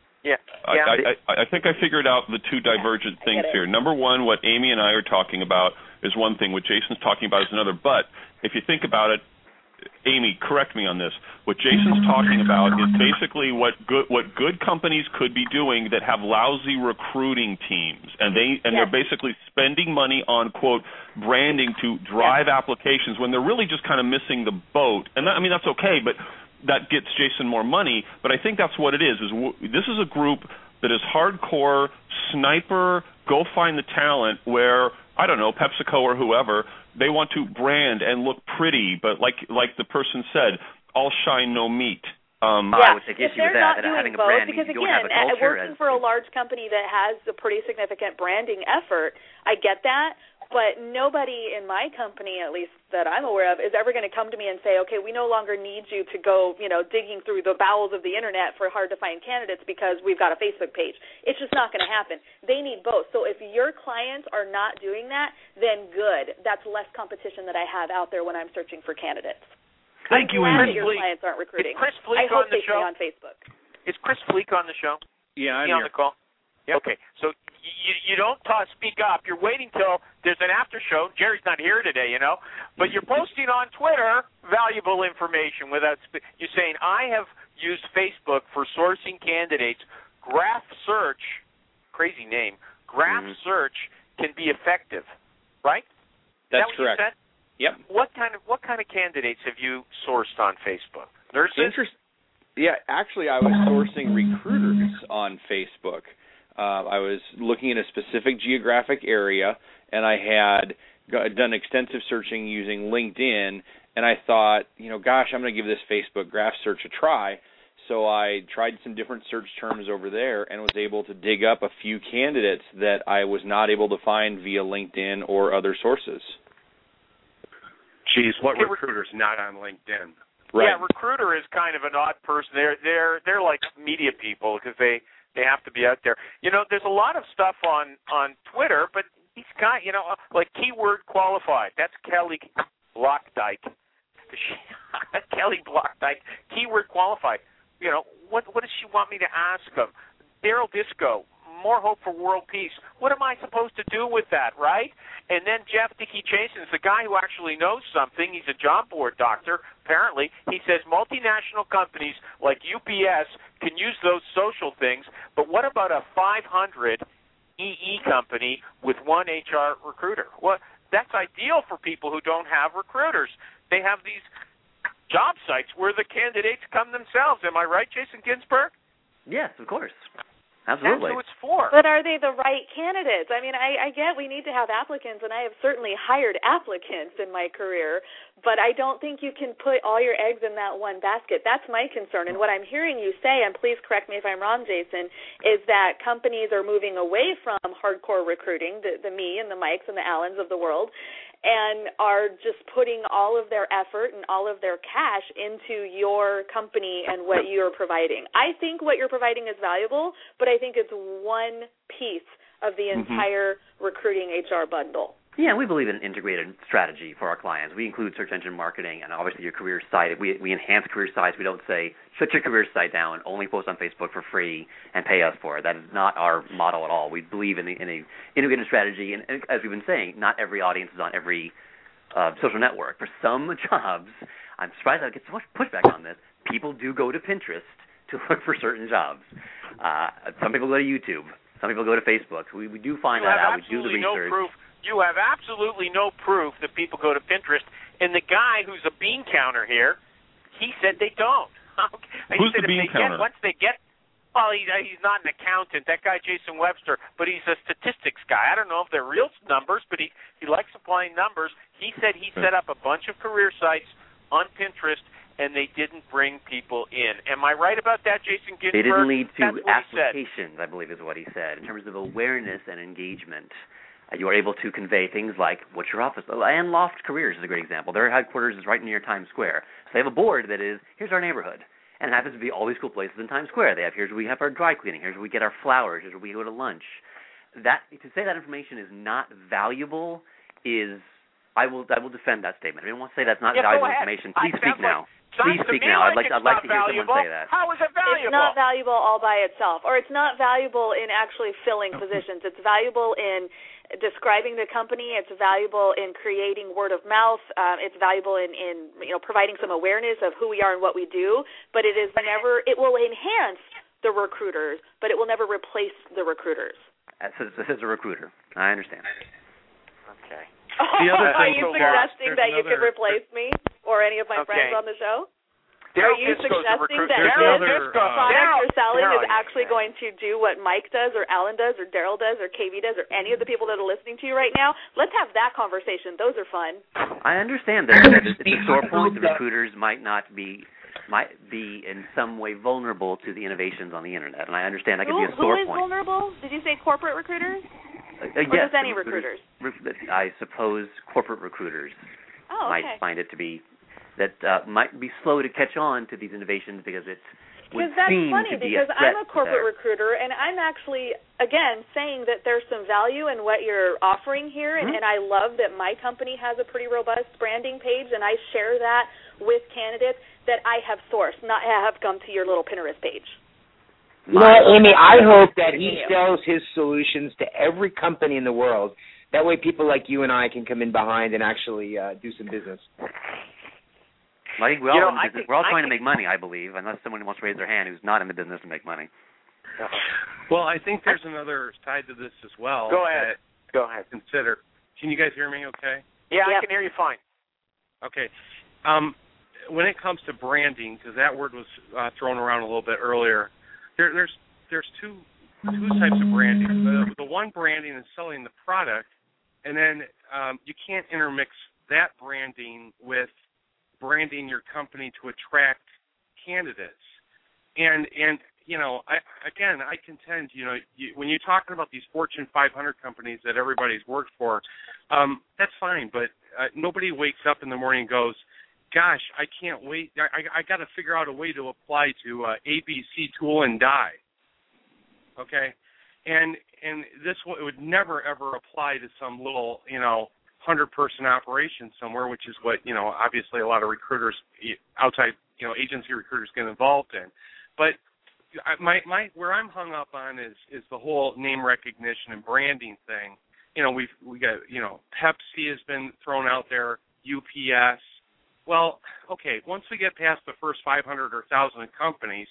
I think I figured out the two divergent things here. Number one, what Amy and I are talking about is one thing. What Jason's talking about is another. But if you think about it, Amy, correct me on this. What Jason's talking about is basically what good companies could be doing that have lousy recruiting teams, and they're basically spending money on quote branding to drive applications when they're really just kind of missing the boat. And I mean that's okay, but that gets Jason more money. But I think that's what it is. This is a group that is hardcore sniper. Go find the talent where I don't know PepsiCo or whoever. They want to brand and look pretty, but like the person said, all shine, no meat. I would take issue with that. Having a brand because you don't have a culture. Working for a large company that has a pretty significant branding effort, I get that. But nobody in my company, at least that I'm aware of, is ever going to come to me and say, okay, we no longer need you to go, digging through the bowels of the Internet for hard-to-find candidates because we've got a Facebook page. It's just not going to happen. They need both. So if your clients are not doing that, then good. That's less competition that I have out there when I'm searching for candidates. Thank you, I'm glad that your clients aren't recruiting. Is Chris Fleek I hope on the they show? stay on Facebook. Is Chris Fleek on the show? Yeah, I'm on the call? Yep. Okay, so you don't speak up. You're waiting till there's an after show. Jerry's not here today, but you're posting on Twitter valuable information without you're saying, I have used Facebook for sourcing candidates. Graph search, crazy name, graph search can be effective, right? That's Is that what correct. You said? Yep. What kind of candidates have you sourced on Facebook? Nurses? Yeah, actually, I was sourcing recruiters on Facebook. I was looking at a specific geographic area, and I had done extensive searching using LinkedIn, and I thought, gosh, I'm going to give this Facebook graph search a try. So I tried some different search terms over there and was able to dig up a few candidates that I was not able to find via LinkedIn or other sources. Geez, what recruiter's not on LinkedIn? Right. Yeah, recruiter is kind of an odd person. They're like media people because they have to be out there. There's a lot of stuff on Twitter, but these guys, like keyword qualified. That's Kelly Blockdyke. Kelly Blockdyke, keyword qualified. What does she want me to ask them? Daryl Disco, more hope for world peace. What am I supposed to do with that, right? And then Jeff Dickey Chasen is the guy who actually knows something. He's a job board doctor, apparently. He says multinational companies like UPS can use those social things, but what about a 500 EE company with one HR recruiter? Well, that's ideal for people who don't have recruiters. They have these job sites where the candidates come themselves. Am I right, Jason Ginsburg? Yes, of course. Absolutely. That's who it's for. But are they the right candidates? I mean, I get we need to have applicants, and I have certainly hired applicants in my career, but I don't think you can put all your eggs in that one basket. That's my concern. And what I'm hearing you say, and please correct me if I'm wrong, Jason, is that companies are moving away from hardcore recruiting, the me and the Mikes and the Allens of the world, and are just putting all of their effort and all of their cash into your company and what you're providing. I think what you're providing is valuable, but I think it's one piece of the entire recruiting HR bundle. Yeah, we believe in integrated strategy for our clients. We include search engine marketing and obviously your career site. We enhance career sites. We don't say, shut your career site down, only post on Facebook for free and pay us for it. That is not our model at all. We believe in a integrated strategy, and as we've been saying, not every audience is on every social network. For some jobs, I'm surprised I get so much pushback on this. People do go to Pinterest to look for certain jobs. Some people go to YouTube. Some people go to Facebook. We do find that out. We do the research. You have absolutely no proof that people go to Pinterest. And the guy who's a bean counter here, he said they don't. Who's the bean counter? Once they get, well, he's not an accountant. That guy, Jason Webster, but he's a statistics guy. I don't know if they're real numbers, but he likes applying numbers. He said he set up a bunch of career sites on Pinterest, and they didn't bring people in. Am I right about that, Jason Ginsburg? They didn't lead to applications, I believe is what he said. In terms of awareness and engagement, you are able to convey things like, what's your office? And Loft Careers is a great example. Their headquarters is right near Times Square. So they have a board that is, here's our neighborhood. And it happens to be all these cool places in Times Square. They have, here's where we have our dry cleaning. Here's where we get our flowers. Here's where we go to lunch. To say that information is not valuable is, I will defend that statement. If anyone wants to say that's not valuable information, please speak now. Please speak now. I'd like to hear someone say that. How is it valuable? It's not valuable all by itself, or it's not valuable in actually filling positions. It's valuable in describing the company. It's valuable in creating word of mouth. It's valuable in providing some awareness of who we are and what we do. But it is never. It will enhance the recruiters, but it will never replace the recruiters. This is a recruiter. I understand. Okay. Are you suggesting that you could replace me or any of my friends on the show? Are you suggesting that this product you're selling is actually going to do what Mike does or Alan does or Daryl does or KV does or any of the people that are listening to you right now? Let's have that conversation. Those are fun. I understand that it's a sore point. The recruiters might be in some way vulnerable to the innovations on the Internet, and I understand that could be a sore point. Who is vulnerable? Did you say corporate recruiters? Or yes, just any recruiters? I suppose corporate recruiters might find it to be might be slow to catch on to these innovations because it would seem to be a threat. Because I'm a corporate recruiter, and I'm actually, again, saying that there's some value in what you're offering here, and I love that my company has a pretty robust branding page, and I share that with candidates that I have sourced, not have come to your little Pinterest page. You know, Amy, I hope that he sells his solutions to every company in the world. That way people like you and I can come in behind and actually do some business. I think we're all trying to make money, I believe, unless someone wants to raise their hand who's not in the business to make money. Well, I think there's another side to this as well. Go ahead. Consider. Can you guys hear me okay? Yeah, I can hear you fine. Okay. When it comes to branding, because that word was thrown around a little bit earlier, there's two types of branding. The one branding is selling the product, and then you can't intermix that branding with branding your company to attract candidates. And I contend, when you're talking about these Fortune 500 companies that everybody's worked for, that's fine, but nobody wakes up in the morning and goes, gosh, I can't wait. I got to figure out a way to apply to ABC Tool and Die. Okay? And this would never, ever apply to some little, 100-person operation somewhere, which is what, obviously a lot of recruiters, outside, agency recruiters get involved in. But where I'm hung up on is the whole name recognition and branding thing. We got, Pepsi has been thrown out there, UPS. Well, okay, once we get past the first 500 or 1,000 companies,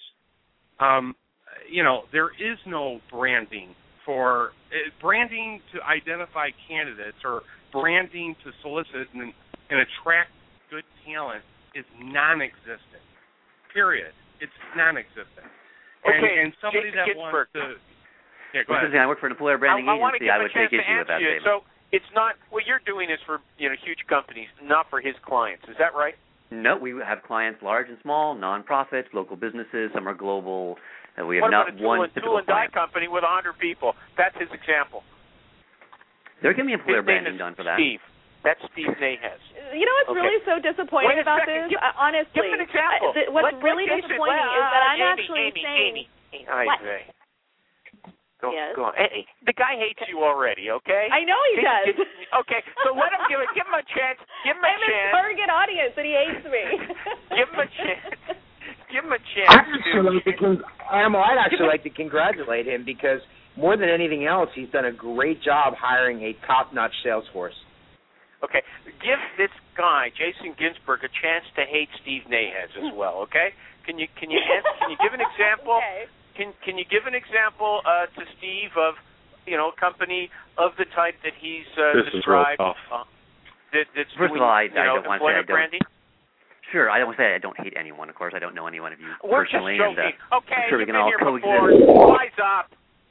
there is no branding branding to identify candidates or branding to solicit and attract good talent is non-existent. Period. It's non-existent. Okay, and somebody Jason that wants to... Yeah, go ahead. I work for an employer branding agency. I would take issue with that statement. So it's not, what you're doing is for huge companies, not for his clients. Is that right? No, we have clients large and small, non-profits, local businesses. Some are global. We have what not about one tool and die company with 100 people? That's his example. There can be employer branding done for that. Steve. That's Steve Nahez. You know what's really so disappointing about this? Honestly, give an example. What's really disappointing is that I'm actually saying... What? Go on. Hey, the guy hates you already, okay? I know he does. Okay, so let him give him a chance. Give him a chance. I'm his target audience, and he hates me. Give him a chance. Give him a chance. I'd actually like to congratulate him because more than anything else, he's done a great job hiring a top-notch sales force. Okay, give this guy, Jason Ginsburg, a chance to hate Steve Nahas as well. Okay? Can you give an example? Okay. Can you give an example to Steve of a company of the type that he's described? First of all, I don't want to say I don't. Branding? Sure, I don't want to say I don't hate anyone. Of course, I don't know any one of you We're personally. Just joking. I'm sure we can all before. coexist. Wise up.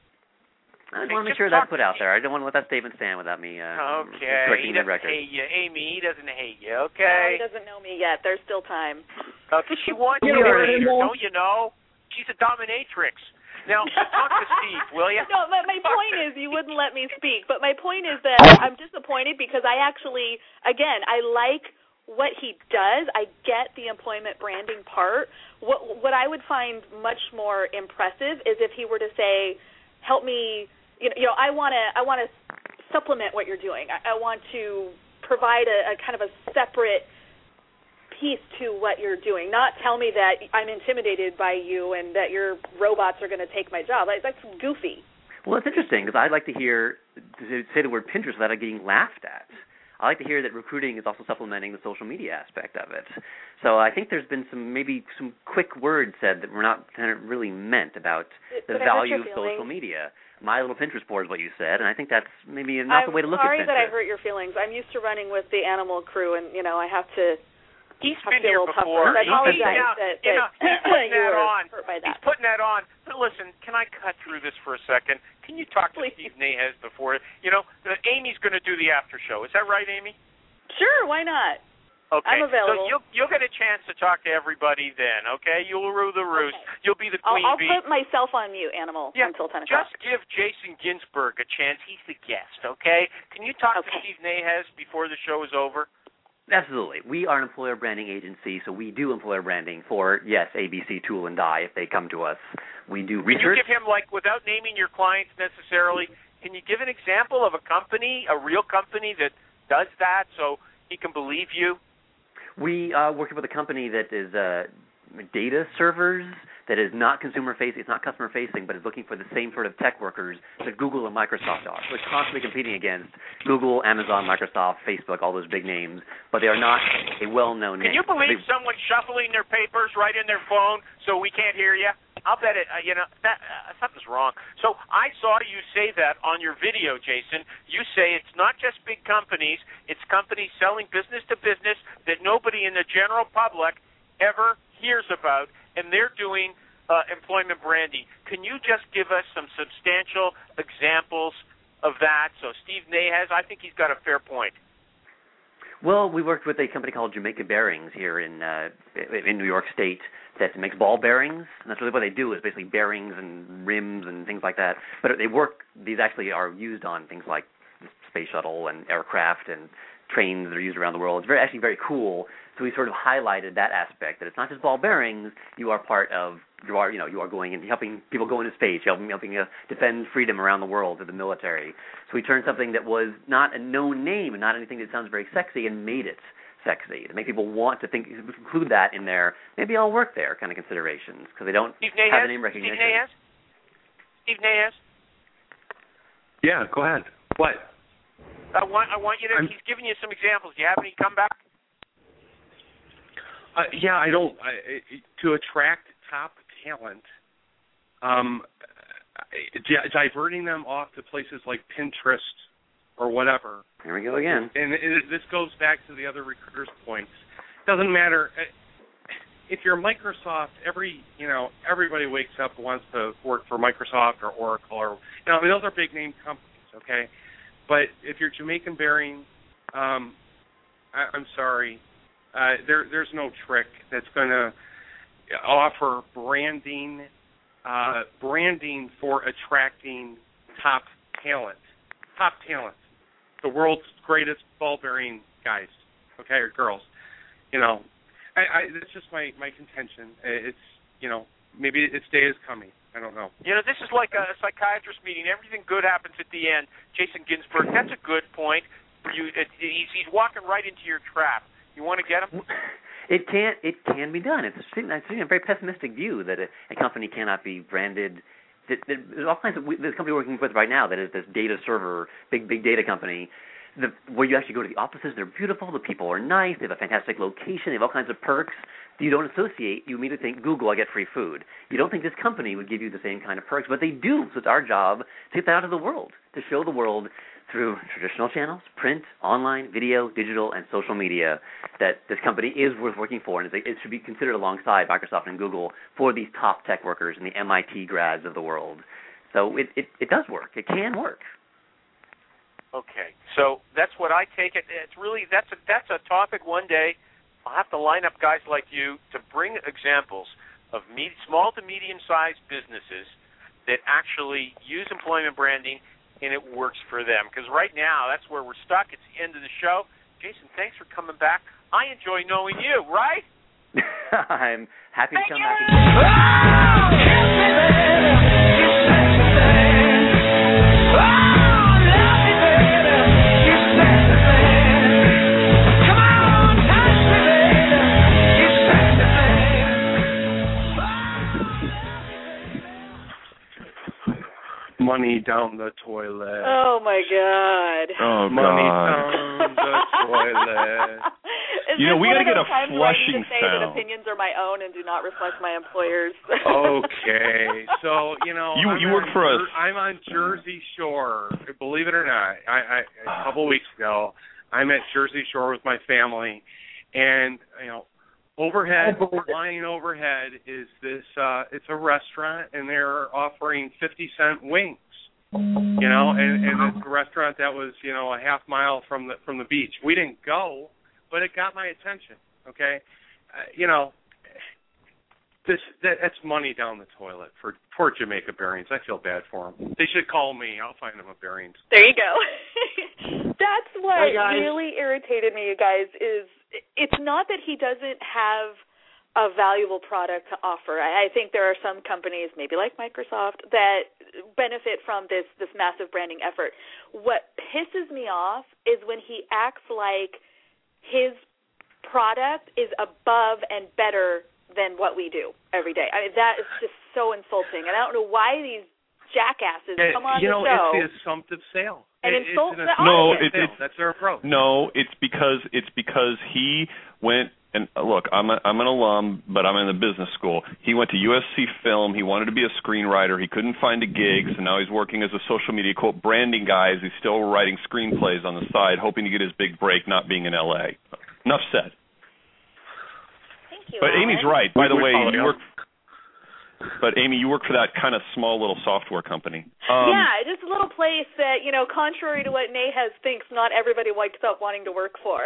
I just want to make sure that's put out there. I don't want to let that statement stand without me correcting the record. He doesn't hate you, Amy. He doesn't hate you. Okay. No, he doesn't know me yet. There's still time. Okay, she wants you, don't you know? She's a dominatrix. Now, talk to Steve, will you? No, but my point is you wouldn't let me speak. But my point is that I'm disappointed because I actually, again, I like what he does. I get the employment branding part. What I would find much more impressive is if he were to say, help me, I want to supplement what you're doing. I want to provide a kind of a separate piece to what you're doing, not tell me that I'm intimidated by you and that your robots are going to take my job. That's goofy. Well, it's interesting because I'd like to say the word Pinterest without it getting laughed at. I like to hear that recruiting is also supplementing the social media aspect of it. So I think there's been some quick words said that were not kind of really meant about the value of social media. My little Pinterest board is what you said, and I think that's maybe not the way to look at Pinterest. I'm sorry that I hurt your feelings. I'm used to running with the animal crew, and I have to. He's been here before. He's putting that on. He's putting that on. But listen, can I cut through this for a second? Can you talk to Steve Nahas before? Amy's going to do the after show. Is that right, Amy? Sure, why not? Okay. I'm available. So you'll get a chance to talk to everybody then, okay? You'll rule the roost. Okay. You'll be the queen bee. I'll put myself on mute, Animal, until 10 o'clock. Just give Jason Ginsburg a chance. He's the guest, okay? Can you talk to Steve Nahas before the show is over? Absolutely. We are an employer branding agency, so we do employer branding for, yes, ABC, Tool, and Die if they come to us. We do research. Can you give him, without naming your clients necessarily, can you give an example of a company, a real company that does that so he can believe you? We working with a company that is data servers, that is not consumer-facing, it's not customer-facing, but is looking for the same sort of tech workers that Google and Microsoft are. So it's constantly competing against Google, Amazon, Microsoft, Facebook, all those big names, but they are not a well-known name. Can you believe someone shuffling their papers right in their phone so we can't hear you? I'll bet it, something's wrong. So I saw you say that on your video, Jason. You say it's not just big companies, it's companies selling business to business that nobody in the general public ever hears about, and they're doing employment branding. Can you just give us some substantial examples of that? So Steve Nahas, I think he's got a fair point. Well, we worked with a company called Jamaica Bearings here in New York State that makes ball bearings. And that's really what they do is basically bearings and rims and things like that. But these actually are used on things like space shuttle and aircraft and trains that are used around the world. It's actually very cool. So we sort of highlighted that aspect, that it's not just ball bearings. You are going and helping people go into space, helping defend freedom around the world through the military. So we turned something that was not a known name and not anything that sounds very sexy and made it sexy to make people want to include that in their maybe I'll work there kind of considerations because they don't have the name recognition. Steve Nahas? Yeah, go ahead. What? I want you to. He's giving you some examples. Do you have any comeback? I don't. To attract top talent, diverting them off to places like Pinterest or whatever. Here we go again. And this goes back to the other recruiters' points. Doesn't matter if you're Microsoft. Everybody wakes up and wants to work for Microsoft or Oracle or those are big name companies. Okay, but if you're Jamaican Bearing, I'm sorry. There's no trick that's going to offer branding for attracting top talent. The world's greatest ball bearing guys, okay, or girls. That's just my contention. It's maybe its day is coming. I don't know. This is like a psychiatrist meeting. Everything good happens at the end. Jason Ginsburg, that's a good point. He's walking right into your trap. You want to get him? It can be done. It's a very pessimistic view that a company cannot be branded. There's all kinds of this company we're working with right now that is this data server, big data company. where you actually go to the offices, they're beautiful, the people are nice, they have a fantastic location, they have all kinds of perks. You don't associate, you immediately think, Google, I get free food. You don't think this company would give you the same kind of perks, but they do. So it's our job to get that out to the world, to show the world through traditional channels, print, online, video, digital, and social media, that this company is worth working for, and it should be considered alongside Microsoft and Google for these top tech workers and the MIT grads of the world. So it does work. It can work. Okay, so that's what I take it. It's really that's a topic one day. I'll have to line up guys like you to bring examples of small to medium-sized businesses that actually use employment branding and it works for them. Because right now, that's where we're stuck. It's the end of the show. Jason, thanks for coming back. I enjoy knowing you, right? I'm happy to come back again. Money down the toilet. Oh my God. Oh Money God. down the toilet. We got to get a flushing say sound. That opinions are my own and do not reflect my employers. Okay, so you work for us. I'm on Jersey Shore. Believe it or not, I a couple weeks ago, I'm at Jersey Shore with my family, and flying overhead is this. It's a restaurant, and they're offering 50-cent wings. And it's a restaurant that was a half mile from the beach. We didn't go, but it got my attention. Okay, that's money down the toilet for poor Jamaica Bearings. I feel bad for them. They should call me. I'll find them a Bearings. There you go. That's what really irritated me, you guys, is it's not that he doesn't have a valuable product to offer. I think there are some companies, maybe like Microsoft, that benefit from this massive branding effort. What pisses me off is when he acts like his product is above and better than what we do every day. I mean, that is just so insulting. And I don't know why these jackasses come on the show. It's the assumptive sale. And insult the audience. That's their approach. No, it's because he went and look. I'm an alum, but I'm in the business school. He went to USC Film. He wanted to be a screenwriter. He couldn't find a gig, so now he's working as a social media quote branding guy. He's still writing screenplays on the side, hoping to get his big break, not being in LA. Enough said. Thank you. But Alan. Amy's right. By the way, Amy, you work for that kind of small little software company. Yeah, just a little place that, contrary to what Nahaz thinks, not everybody wakes up wanting to work for.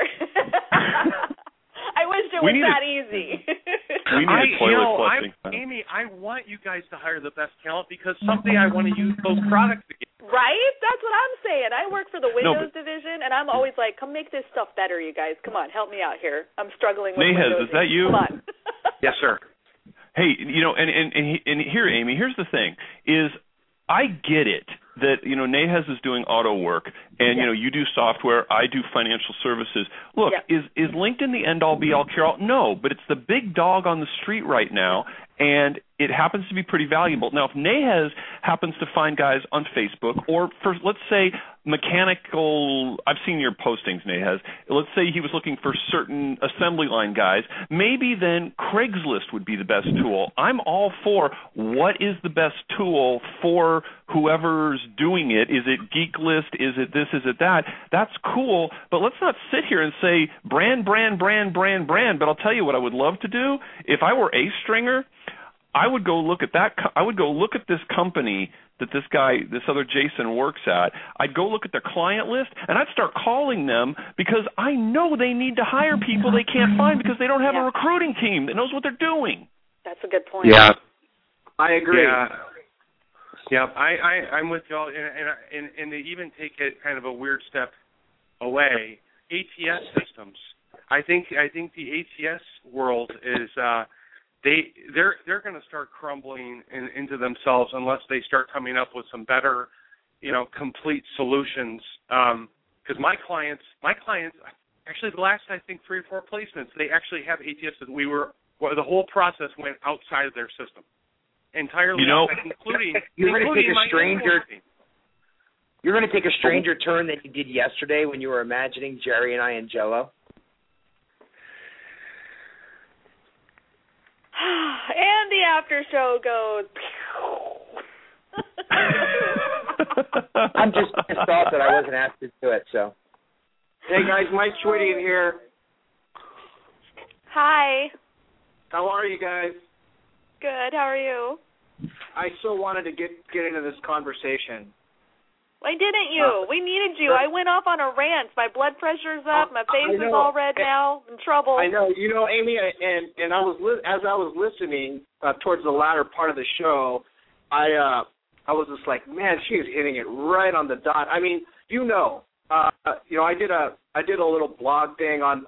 I wish it was that easy. We need a toilet flushing. Amy, I want you guys to hire the best talent because someday I want to use those products again. Right? That's what I'm saying. I work for the Windows division, and I'm always like, come make this stuff better, you guys. Come on, help me out here. I'm struggling with Nahaz, Windows. Is that you? Come on. Yes, sir. Hey, and here, Amy, here's the thing, is I get it that, Nahaz is doing auto work, and, you do software, I do financial services. Look, is LinkedIn the end-all, be-all, cure-all? No, but it's the big dog on the street right now, and it happens to be pretty valuable. Now, if Nahaz happens to find guys on Facebook, or for, let's say, mechanical, I've seen your postings, Nahaz. Let's say he was looking for certain assembly line guys. Maybe then Craigslist would be the best tool. I'm all for what is the best tool for whoever's doing it. Is it Geeklist? Is it this? Is it that? That's cool, but let's not sit here and say brand. But I'll tell you what I would love to do. If I were A Stringer, I would go look at that. I would go look at this company that this other Jason works at. I'd go look at their client list, and I'd start calling them because I know they need to hire people they can't find because they don't have a recruiting team that knows what they're doing. That's a good point. Yeah, I agree. Yeah, I'm with y'all, and to even take it kind of a weird step away, ATS systems. I think the ATS world is they're going to start crumbling into themselves unless they start coming up with some better, complete solutions. Because my clients, actually the last, I think, 3 or 4 placements, they actually have ATS that the whole process went outside of their system. Entirely outside, including you're going to take a stranger. You're going to take a stranger turn than you did yesterday when you were imagining Jerry and I in Jell-O? And the after show goes. I'm just pissed off that I wasn't asked to do it, so. Hey, guys, Mike Schwittian here. Hi. How are you guys? Good. How are you? I so wanted to get into this conversation. Why didn't you? We needed you. I went off on a rant. My blood pressure's up. My face is all red now. I'm in trouble. I know. You know, Amy, and I was as I was listening towards the latter part of the show, I was just like, man, she is hitting it right on the dot. I mean, you know, I did a little blog thing on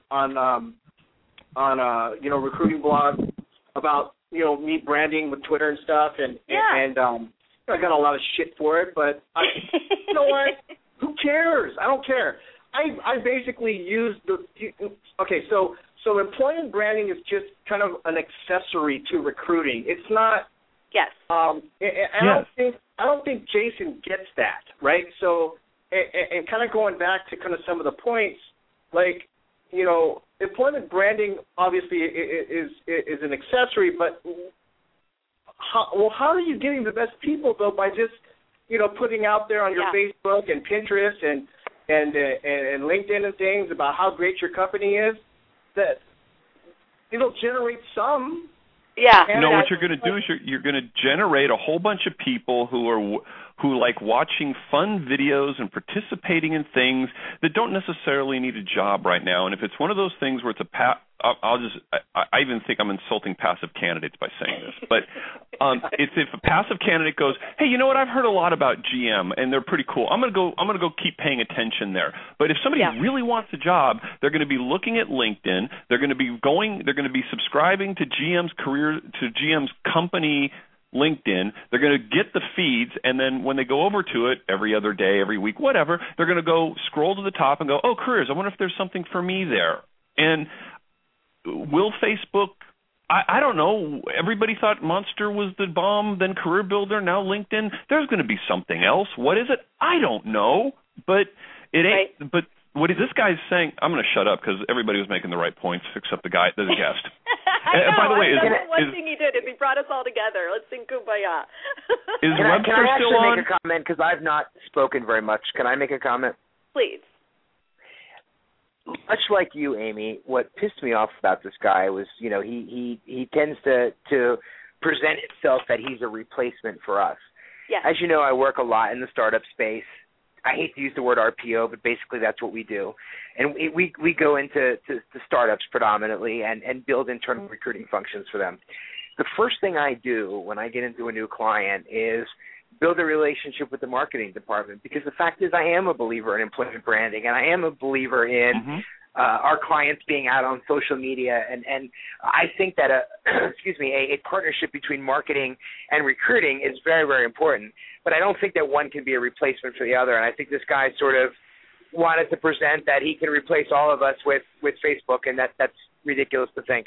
recruiting blog about me branding with Twitter and stuff, and I got a lot of shit for it, but you know what? Who cares? I don't care. I basically used so employment branding is just kind of an accessory to recruiting. It's not. Yes. I don't think Jason gets that, right? So, and kind of going back to kind of some of the points, like, employment branding obviously is an accessory, but how are you getting the best people though by just putting out there on your Facebook and Pinterest and LinkedIn and things about how great your company is? That it'll generate some. Yeah. What you're going to do is you're going to generate a whole bunch of people who like watching fun videos and participating in things that don't necessarily need a job right now. And if it's one of those things where it's I even think I'm insulting passive candidates by saying this, but it's if a passive candidate goes, hey, you know what? I've heard a lot about GM and they're pretty cool. I'm gonna go keep paying attention there. But if somebody really wants a job, they're going to be looking at LinkedIn. They're going to be subscribing to GM's company LinkedIn. They're going to get the feeds, and then when they go over to it every other day, every week, whatever, they're going to go scroll to the top and go, oh, careers, I wonder if there's something for me there. And will Facebook, I don't know, everybody thought Monster was the bomb, then Career Builder, now LinkedIn. There's going to be something else. What is it? I don't know, but it ain't. Right. But what this guy's saying, I'm going to shut up because everybody was making the right points except the guest. By the way, one thing he did is he brought us all together. Let's sing Kumbaya. Can I actually make a comment because I've not spoken very much? Can I make a comment? Please. Much like you, Amy, what pissed me off about this guy was, he tends to present himself that he's a replacement for us. Yes. As you know, I work a lot in the startup space. I hate to use the word RPO, but basically that's what we do. And we go into startups predominantly and build internal recruiting functions for them. The first thing I do when I get into a new client is build a relationship with the marketing department, because the fact is I am a believer in employment branding, and I am a believer in our clients being out on social media, and I think that a partnership between marketing and recruiting is very, very important. But I don't think that one can be a replacement for the other, and I think this guy sort of wanted to present that he can replace all of us with Facebook, and that's ridiculous to think.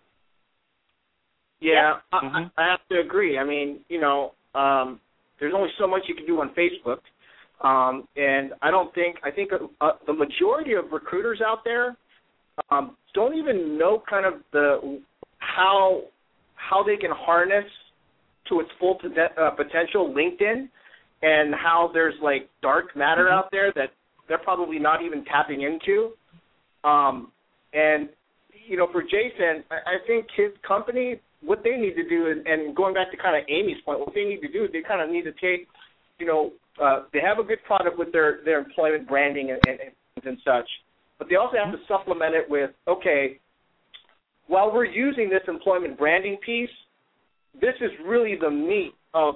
Yeah, I have to agree. I mean, there's only so much you can do on Facebook. And I think the majority of recruiters out there don't even know kind of how they can harness to its full potential LinkedIn, and how there's like dark matter out there that they're probably not even tapping into. And for Jason, I think his company, what they need to do is, and going back to kind of Amy's point, what they need to do is they kind of need to take, they have a good product with their employment branding and such, but they also have to supplement it with, okay, while we're using this employment branding piece, this is really the meat of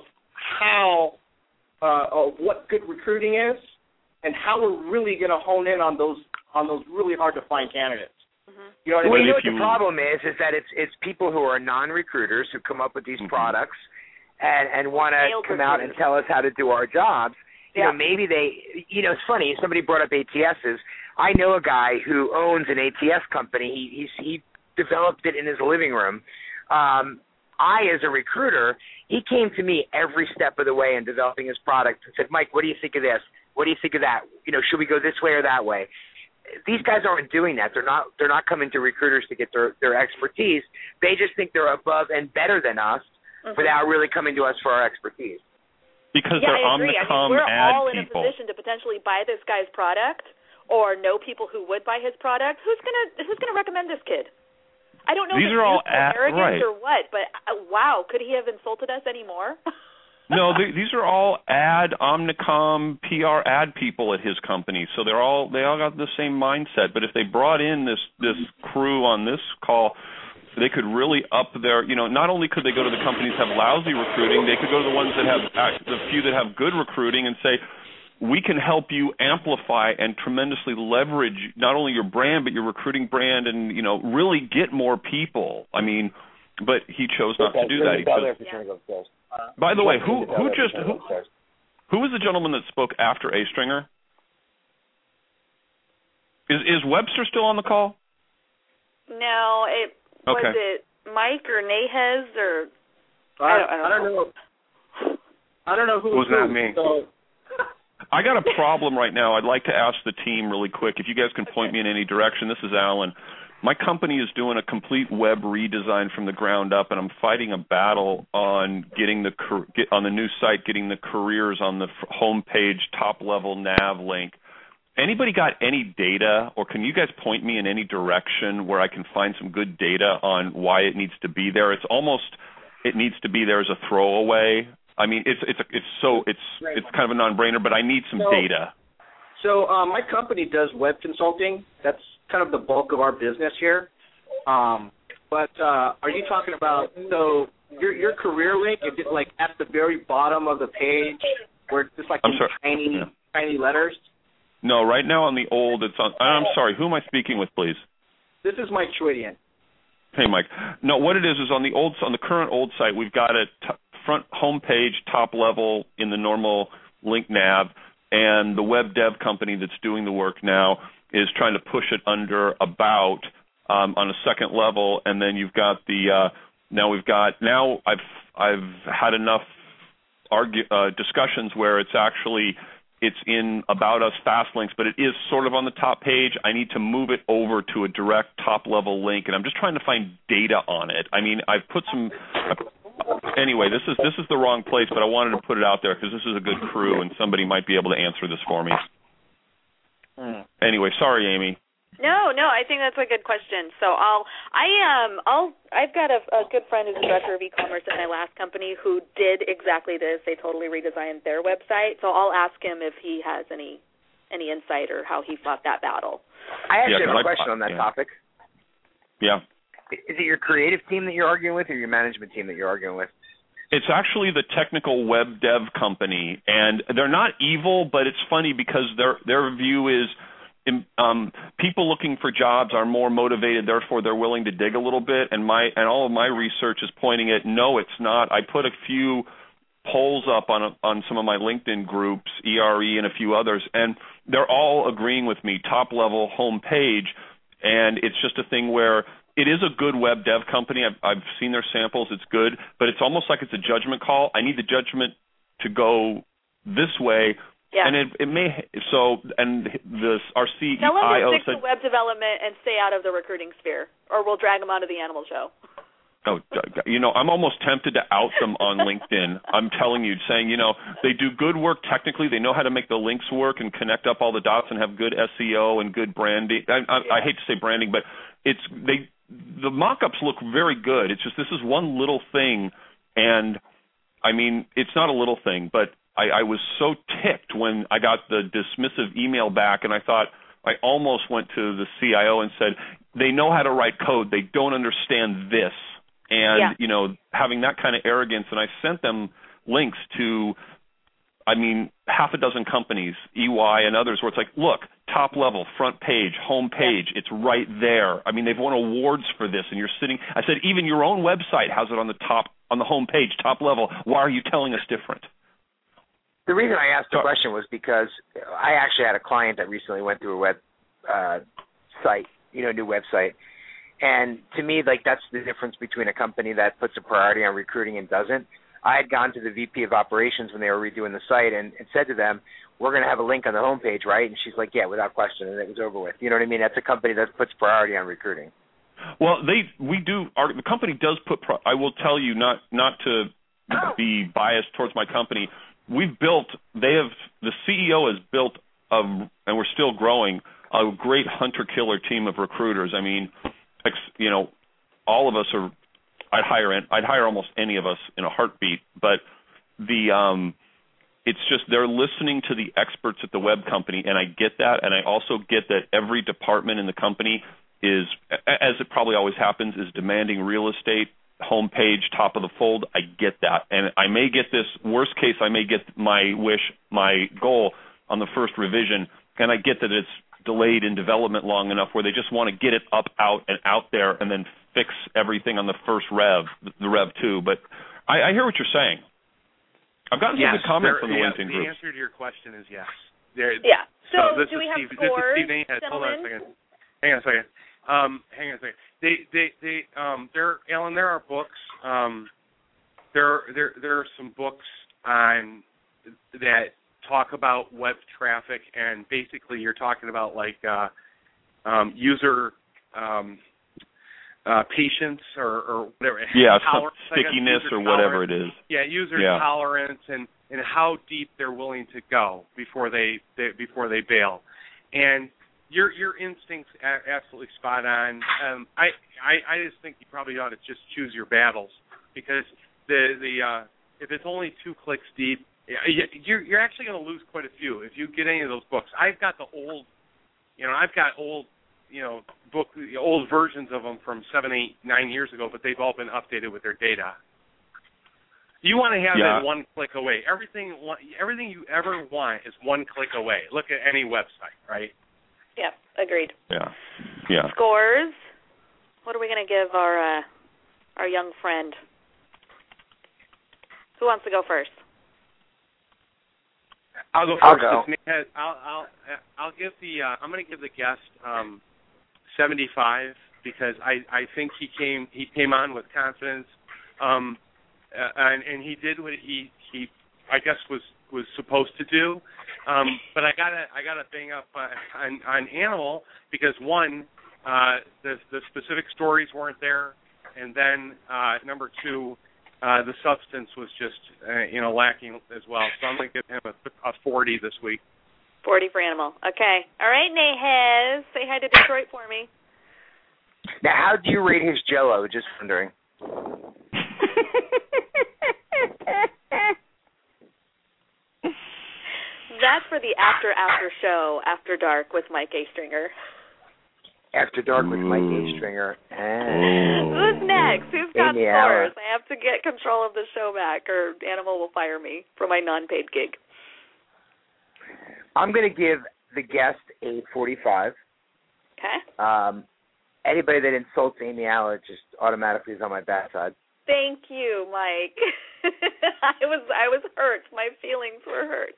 what good recruiting is, and how we're really going to hone in on those really hard to find candidates. You know what I mean? What the problem is that it's people who are non-recruiters who come up with these products and want to come out and tell us how to do our jobs. Maybe it's funny. Somebody brought up ATSs. I know a guy who owns an ATS company. He developed it in his living room. As a recruiter, he came to me every step of the way in developing his product and said, Mike, what do you think of this? What do you think of that? Should we go this way or that way? These guys aren't doing that. They're not coming to recruiters to get their expertise. They just think they're above and better than us without really coming to us for our expertise. Because they're Omnicom we're ad all in people. a position to potentially buy this guy's product or know people who would buy his product. Who's gonna recommend this kid? I don't know These if are all arrogance or what, but wow, could he have insulted us anymore? No, these are all Omnicom PR ad people at his company, so they all got the same mindset. But if they brought in this crew on this call, they could really up their. Not only could they go to the companies that have lousy recruiting, they could go to the ones that have the few that have good recruiting and say, we can help you amplify and tremendously leverage not only your brand but your recruiting brand, and really get more people. I mean, but he chose not to do that. By the way, who was the gentleman that spoke after A Stringer? Is Webster still on the call? No, was it Mike or Nahez or I don't know. I don't know who was that me. So. I got a problem right now. I'd like to ask the team really quick if you guys can point me in any direction. This is Alan. My company is doing a complete web redesign from the ground up, and I'm fighting a battle on getting on the new site, getting the careers on the homepage, top-level nav link. Anybody got any data, or can you guys point me in any direction where I can find some good data on why it needs to be there? It needs to be there as a throwaway. I mean, it's kind of a non-brainer, but I need some data. So my company does web consulting. That's kind of the bulk of our business here. But are you talking about your career link? Is it like at the very bottom of the page where it's just like tiny letters? No, right now on the old, it's on. I'm sorry. Who am I speaking with, please? This is Mike Chouidian. Hey, Mike. No, what it is on the current old site, we've got a front homepage, top level in the normal link nav, and the web dev company that's doing the work now is trying to push it under about on a second level, and then you've got I've had enough discussions where it's in About Us fast links, but it is sort of on the top page. I need to move it over to a direct top-level link, and I'm just trying to find data on it. I mean, I've put some anyway, this is the wrong place, but I wanted to put it out there because this is a good crew, and somebody might be able to answer this for me. Anyway, sorry, Amy. No, I think that's a good question. So I've got a good friend who's a director of e-commerce at my last company who did exactly this. They totally redesigned their website. So I'll ask him if he has any insight or how he fought that battle. I actually have a question on that topic. Yeah. Is it your creative team that you're arguing with or your management team that you're arguing with? It's actually the technical web dev company, and they're not evil, but it's funny because their view is people looking for jobs are more motivated, therefore they're willing to dig a little bit, and all of my research is pointing at no, it's not. I put a few polls up on some of my LinkedIn groups, ERE and a few others, and they're all agreeing with me, top level homepage, and it's just a thing where it is a good web dev company. I've seen their samples. It's good, but it's almost like it's a judgment call. I need the judgment to go this way. Yeah. And it may our CEO Tell him to stick to web development and stay out of the recruiting sphere, or we'll drag him onto the animal show. Oh, I'm almost tempted to out them on LinkedIn. I'm telling you, saying, they do good work technically. They know how to make the links work and connect up all the dots and have good SEO and good branding. I hate to say branding, but the mock-ups look very good. It's just this is one little thing, and I mean, it's not a little thing, but I was so ticked when I got the dismissive email back, and I thought I almost went to the CIO and said, they know how to write code. They don't understand this. And, having that kind of arrogance, and I sent them links to, half a dozen companies, EY and others, where it's like, look, top level, front page, home page, it's right there. I mean, they've won awards for this, and you're sitting, I said, even your own website has it on the home page, top level. Why are you telling us different? The reason I asked the question was because I actually had a client that recently went through a web site, new website. And to me, that's the difference between a company that puts a priority on recruiting and doesn't. I had gone to the VP of operations when they were redoing the site and said to them, we're going to have a link on the homepage, right? And she's like, yeah, without question, and it was over with. You know what I mean? That's a company that puts priority on recruiting. Well, the company does put, I will tell you, not to be biased towards my company, the CEO has built, and we're still growing, a great hunter-killer team of recruiters. I mean, all of us are, I'd hire almost any of us in a heartbeat, but it's just they're listening to the experts at the web company, and I get that, and I also get that every department in the company is, as it probably always happens, is demanding real estate, homepage, top of the fold. I get that, and I may get this, worst case, I may get my goal on the first revision, and I get that it's delayed in development long enough where they just want to get it up, out there, and then fix everything on the first the Rev 2. But I hear what you're saying. I've gotten some good comments from the LinkedIn groups. The answer to your question is yes. So do we have scores, gentlemen? Hang on a second. Alan, there are books. There are some books on that talk about web traffic, and basically you're talking about like user patience or whatever. Yeah, stickiness or whatever it is. Yeah, user tolerance and how deep they're willing to go before they bail. And your instincts are absolutely spot on. I just think you probably ought to just choose your battles, because if it's only 2 clicks deep, you're actually going to lose quite a few if you get any of those books. I've got the old versions of them from 7, 8, 9 years ago, but they've all been updated with their data. You want to have that 1 click away. Everything you ever want is 1 click away. Look at any website, right? Yeah, agreed. Yeah. Scores. What are we going to give our young friend? Who wants to go first? I'll go first. I'll give I'm going to give the guest 75, because I think he came on with confidence, and he did what he I guess was supposed to do. But I gotta bang up on Animal, because one, the specific stories weren't there, and then number 2, the substance was just lacking as well. So I'm gonna give him a 40 this week. 40 for Animal. Okay. All right, Nahaz, say hi to Detroit for me. Now, how do you rate his Jell-O? Just wondering. That's for the after show, After Dark with Mike A. Stringer. After Dark with Mike A. Stringer. Who's next? Who's got scores? I have to get control of the show back, or Animal will fire me for my non-paid gig. I'm going to give the guest a 45. Okay. Anybody that insults Amy Allen just automatically is on my bad side. Thank you, Mike. I was hurt. My feelings were hurt.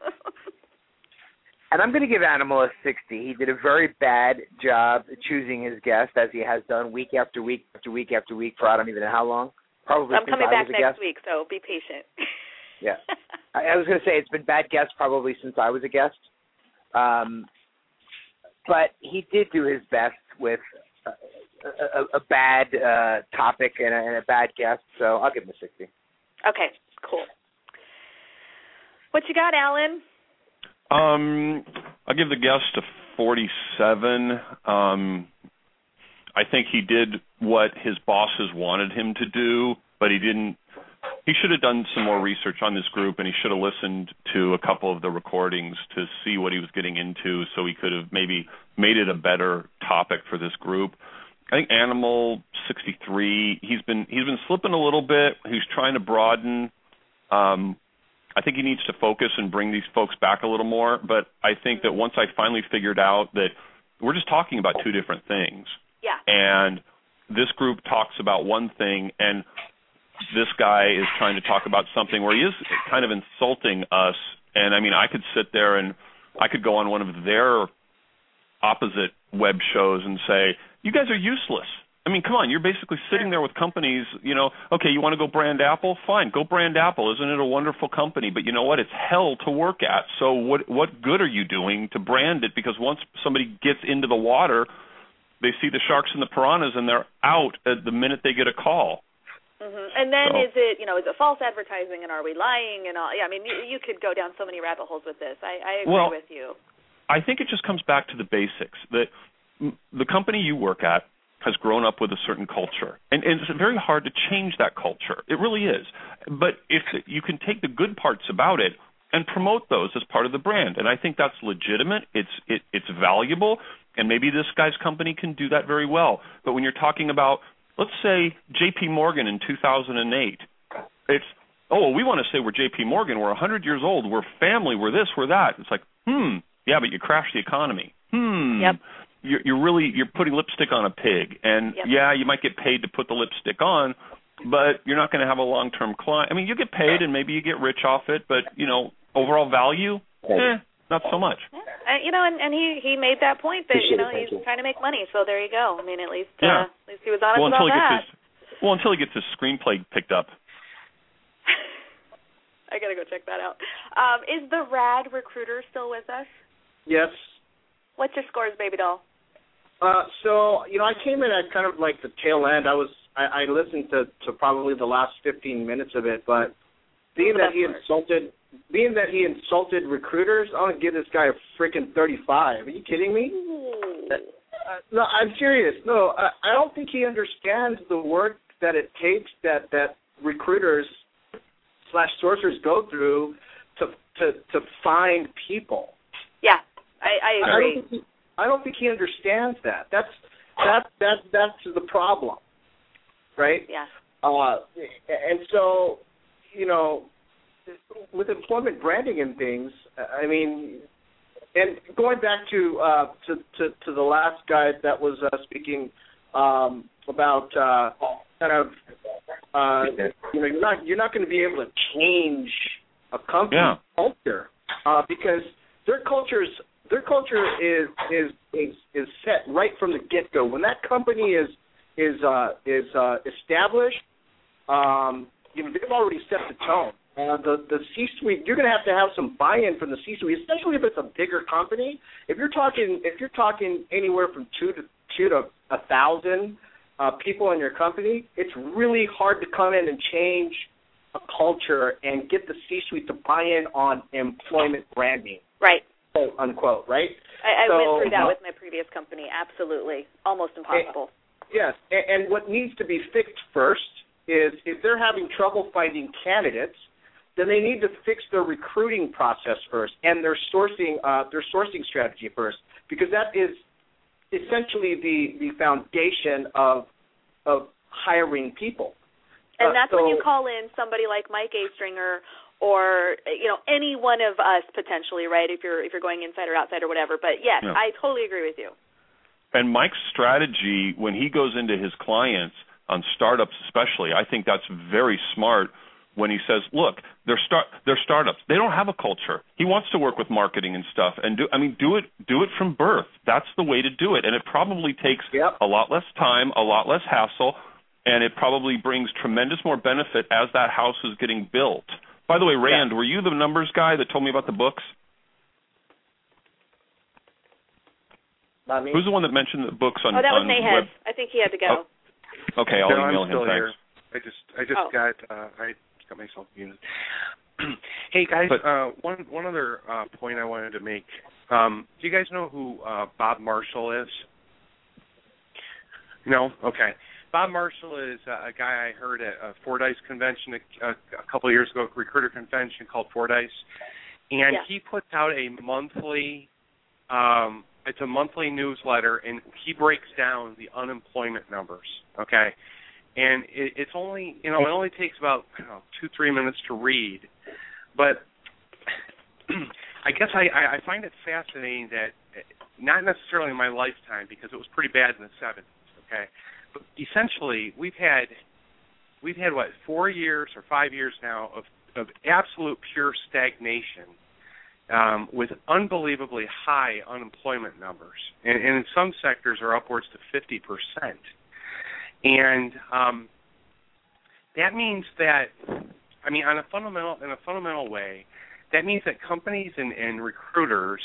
And I'm going to give Animal a 60. He did a very bad job choosing his guest, as he has done week after week after week after week for I don't even know how long. Probably I'm coming back next week, so be patient. Yeah. I was going to say it's been bad guests probably since I was a guest. But he did do his best with a bad topic and a bad guest, so I'll give him a 60. Okay, cool. What you got, Alan? I'll give the guest a 47. I think he did what his bosses wanted him to do, but he didn't. He should have done some more research on this group, and he should have listened to a couple of the recordings to see what he was getting into, so he could have maybe made it a better topic for this group. I think Animal 63. He's been slipping a little bit. He's trying to broaden. I think he needs to focus and bring these folks back a little more. But I think that once I finally figured out that we're just talking about 2 different things. Yeah. And this group talks about one thing, and this guy is trying to talk about something where he is kind of insulting us. And, I mean, I could sit there and I could go on one of their opposite web shows and say, you guys are useless. I mean, come on, you're basically sitting there with companies, okay, you want to go brand Apple? Fine, go brand Apple. Isn't it a wonderful company? But you know what? It's hell to work at. So what good are you doing to brand it? Because once somebody gets into the water, they see the sharks and the piranhas, and they're out at the minute they get a call. Mm-hmm. And then is it false advertising, and are we lying and all? Yeah, I mean, you could go down so many rabbit holes with this. I agree with you. I think it just comes back to the basics. That the company you work at has grown up with a certain culture, and it's very hard to change that culture. It really is. But if you can take the good parts about it and promote those as part of the brand, and I think that's legitimate. It's valuable, and maybe this guy's company can do that very well. But when you're talking about, let's say, J.P. Morgan in 2008, it's, we want to say we're J.P. Morgan. We're 100 years old. We're family. We're this. We're that. It's like, yeah, but you crashed the economy. Yep. You're putting lipstick on a pig, and yeah, you might get paid to put the lipstick on, but you're not going to have a long-term client. I mean, you get paid, and maybe you get rich off it, but overall value, not so much. And he made that point that he's trying to make money. So there you go. I mean, at least he was honest about that. Until he gets his screenplay picked up. I gotta go check that out. Is the Rad Recruiter still with us? Yes. What's your scores, baby doll? So I came in at kind of like the tail end. I listened to probably the last 15 minutes of it, but being that he insulted recruiters, I'm gonna give this guy a freaking 35. Are you kidding me? No, I'm serious. No, I don't think he understands the work that it takes that recruiters / sourcers go through to find people. Yeah, I agree. I don't think he understands that. That's the problem, right? Yeah. And so, with employment branding and things, I mean, and going back to the last guy that was speaking about kind of you're not going to be able to change a company's culture because their culture is set right from the get go. When that company is established, they've already set the tone. The C-suite, you're going to have some buy-in from the C-suite, especially if it's a bigger company. If you're talking anywhere from 2 to 1,000 people in your company, it's really hard to come in and change a culture and get the C-suite to buy in on employment branding. Right. Quote, unquote, right? I went through that with my previous company. Absolutely. Almost impossible. Yes. And what needs to be fixed first is if they're having trouble finding candidates, then they need to fix their recruiting process first and their sourcing strategy first, because that is essentially the foundation of hiring people. And that's when you call in somebody like Mike Astringer or any one of us potentially, right? If you're going inside or outside or whatever. But yes, I totally agree with you. And Mike's strategy when he goes into his clients on startups, especially, I think that's very smart. When he says, "Look, they're startups. They don't have a culture." He wants to work with marketing and stuff, and do it from birth. That's the way to do it, and it probably takes a lot less time, a lot less hassle, and it probably brings tremendous more benefit as that house is getting built. By the way, Rand, were you the numbers guy that told me about the books? Not me. Who's the one that mentioned the books on? Oh, that was on Nahez. I think he had to go. Oh. Okay, I'll email I'm still him. Here. Thanks. I just got myself muted. Hey guys, one other point I wanted to make. Do you guys know who Bob Marshall is? No? Okay. Bob Marshall is a guy I heard at a Fordyce convention a couple of years ago, a recruiter convention called Fordyce, and he puts out a monthly. It's a monthly newsletter, and he breaks down the unemployment numbers. Okay. And it's only, it only takes about 2-3 minutes to read. But I guess I find it fascinating that, not necessarily in my lifetime, because it was pretty bad in the 70s, okay? But essentially, we've had what, 4 years or 5 years now of absolute pure stagnation with unbelievably high unemployment numbers. And in some sectors are upwards to 50%. And that means that, I mean, in a fundamental way, that means that companies and recruiters,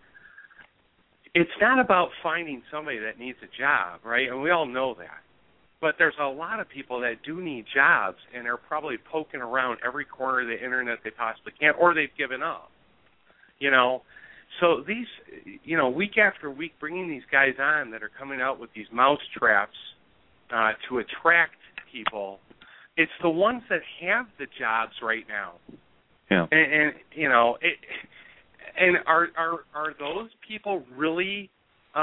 it's not about finding somebody that needs a job, right? And we all know that. But there's a lot of people that do need jobs and are probably poking around every corner of the internet they possibly can, or they've given up, you know. So these, you know, week after week, bringing these guys on that are coming out with these mouse traps to attract people, it's the ones that have the jobs right now. Yeah. And you know, and are those people really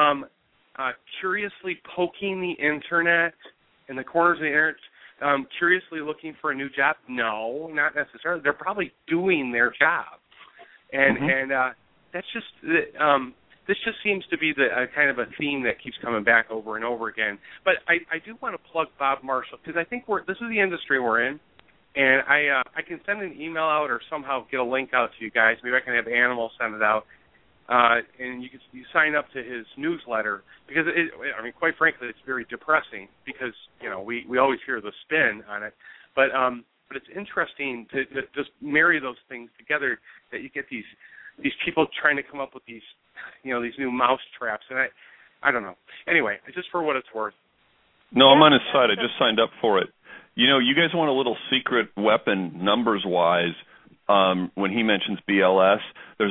curiously poking the internet in the corners of the internet, curiously looking for a new job? No, not necessarily. They're probably doing their job, and that's just this just seems to be the kind of a theme that keeps coming back over and over again. But I do want to plug Bob Marshall, because I think this is the industry we're in. And I can send an email out or somehow get a link out to you guys. Maybe I can have Animal send it out, and you sign up to his newsletter, because I mean, quite frankly, it's very depressing, because you know we always hear the spin on it, but it's interesting to just marry those things together, that you get these people trying to come up with these new mouse traps, and I don't know. Anyway, just for what it's worth. No, I'm on his side. I just signed up for it. You know, you guys want a little secret weapon numbers-wise. When he mentions BLS, there's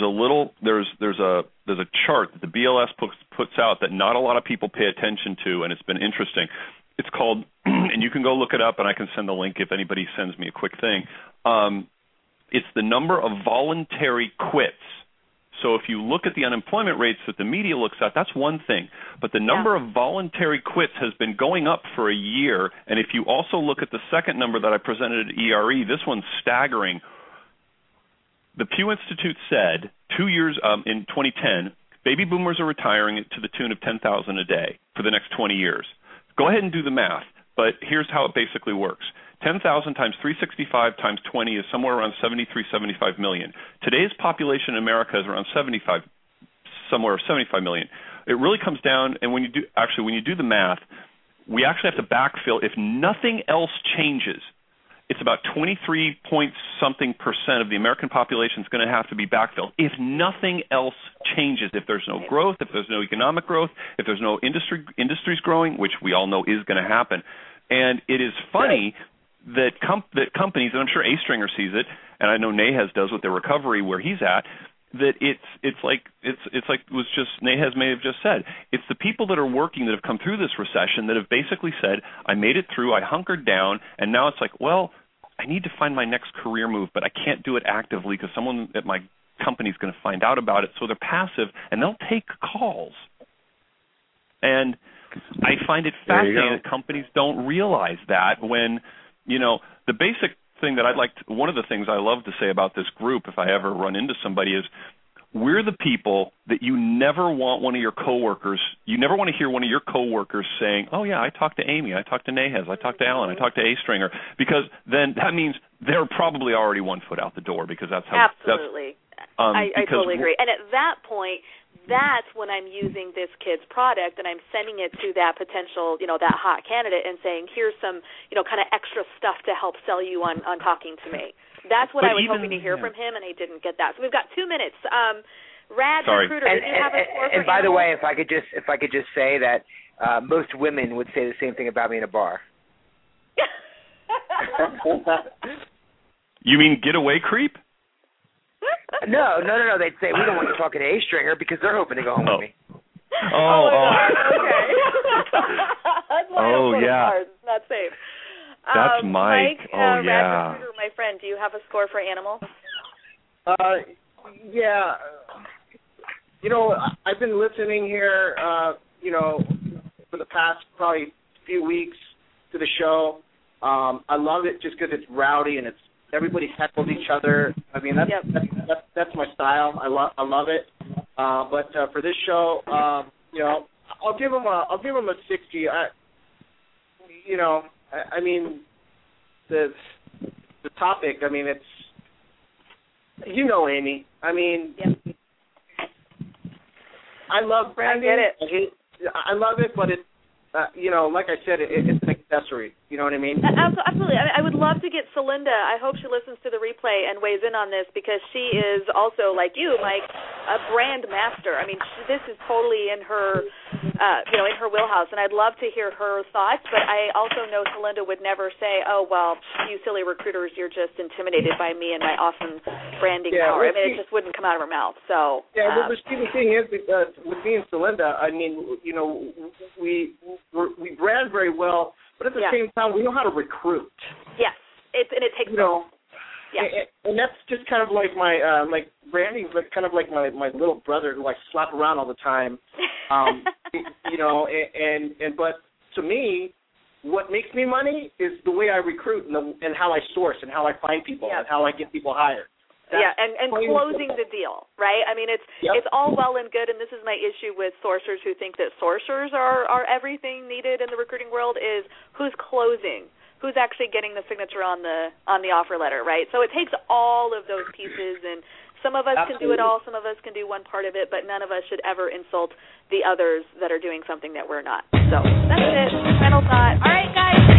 a chart that the BLS puts out that not a lot of people pay attention to, and it's been interesting. It's called, and you can go look it up, and I can send the link if anybody sends me a quick thing. It's the number of voluntary quits. So if you look at the unemployment rates that the media looks at, that's one thing. But the number of voluntary quits has been going up for a year. And if you also look at the second number that I presented at ERE, this one's staggering. The Pew Institute said 2 years in 2010, baby boomers are retiring to the tune of $10,000 a day for the next 20 years. Go ahead and do the math, but here's how it basically works. 10,000 times 365 times 20 is somewhere around 75 million. Today's population in America is around 75 million. It really comes down, and when you do the math, we actually have to backfill. If nothing else changes, it's about 23-point-something% of the American population is going to have to be backfilled. If nothing else changes, if there's no growth, if there's no economic growth, if there's no industries growing, which we all know is going to happen. And it is funny that companies, and I'm sure A-Stringer sees it, and I know Nahaz does with their recovery where he's at, that it's like was just Nahaz may have just said. It's the people that are working that have come through this recession that have basically said, I made it through, I hunkered down, and now it's like, well, I need to find my next career move, but I can't do it actively because someone at my company is going to find out about it. So they're passive, and they'll take calls. And I find it fascinating that companies don't realize that when, you know, the basic thing that one of the things I love to say about this group, if I ever run into somebody, is we're the people that you never want you never want to hear one of your coworkers saying, oh yeah, I talked to Amy, I talked to Nahaz, I talked to Alan, I talked to A-Stringer, because then that means they're probably already 1 foot out the door, because that's how. Absolutely. I totally agree. And at that point, that's when I'm using this kid's product and I'm sending it to that potential, you know, that hot candidate and saying, here's some, you know, kind of extra stuff to help sell you on talking to me. That's what I was hoping to hear from him, and I didn't get that. So we've got 2 minutes. Rad Recruiter, did you have a score for And by the way, if I could just say that most women would say the same thing about me in a bar. You mean getaway creep? No. They'd say, we don't want you talking to A-Stringer because they're hoping to go home with me. Oh okay. That's why I don't go to bars. It's not safe. That's Mike. Rad Recruiter, my friend, do you have a score for Animal? Yeah. You know, I've been listening here, you know, for the past probably few weeks to the show. I love it just because it's rowdy and everybody heckles each other. I mean, that's my style. I love it. But for this show, you know, I'll give him a 60. I mean, the topic. I mean, it's, you know, Amy. I mean, I love branding. I get it. I love it, but it's, you know, like I said, it's accessory. You know what I mean? Absolutely. I would love to get Celinda. I hope she listens to the replay and weighs in on this, because she is also, like you, Mike, a brand master. I mean, this is totally in her, in her wheelhouse, and I'd love to hear her thoughts. But I also know Celinda would never say, "Oh, well, you silly recruiters, you're just intimidated by me and my awesome branding power." I mean, it just wouldn't come out of her mouth. So the thing is, with me and Celinda, I mean, we brand very well, but at the same time, we know how to recruit. Yes, it takes and that's just kind of like my like branding, like kind of like my little brother who I slap around all the time. But to me, what makes me money is the way I recruit and how I source and how I find people and how I get people hired. And closing the deal, right? I mean, it's all well and good, and this is my issue with sourcers who think that sourcers are everything needed in the recruiting world, is who's closing, who's actually getting the signature on the offer letter, right? So it takes all of those pieces, and some of us can do it all, some of us can do one part of it, but none of us should ever insult the others that are doing something that we're not. So that's it. Final thought. All right, guys.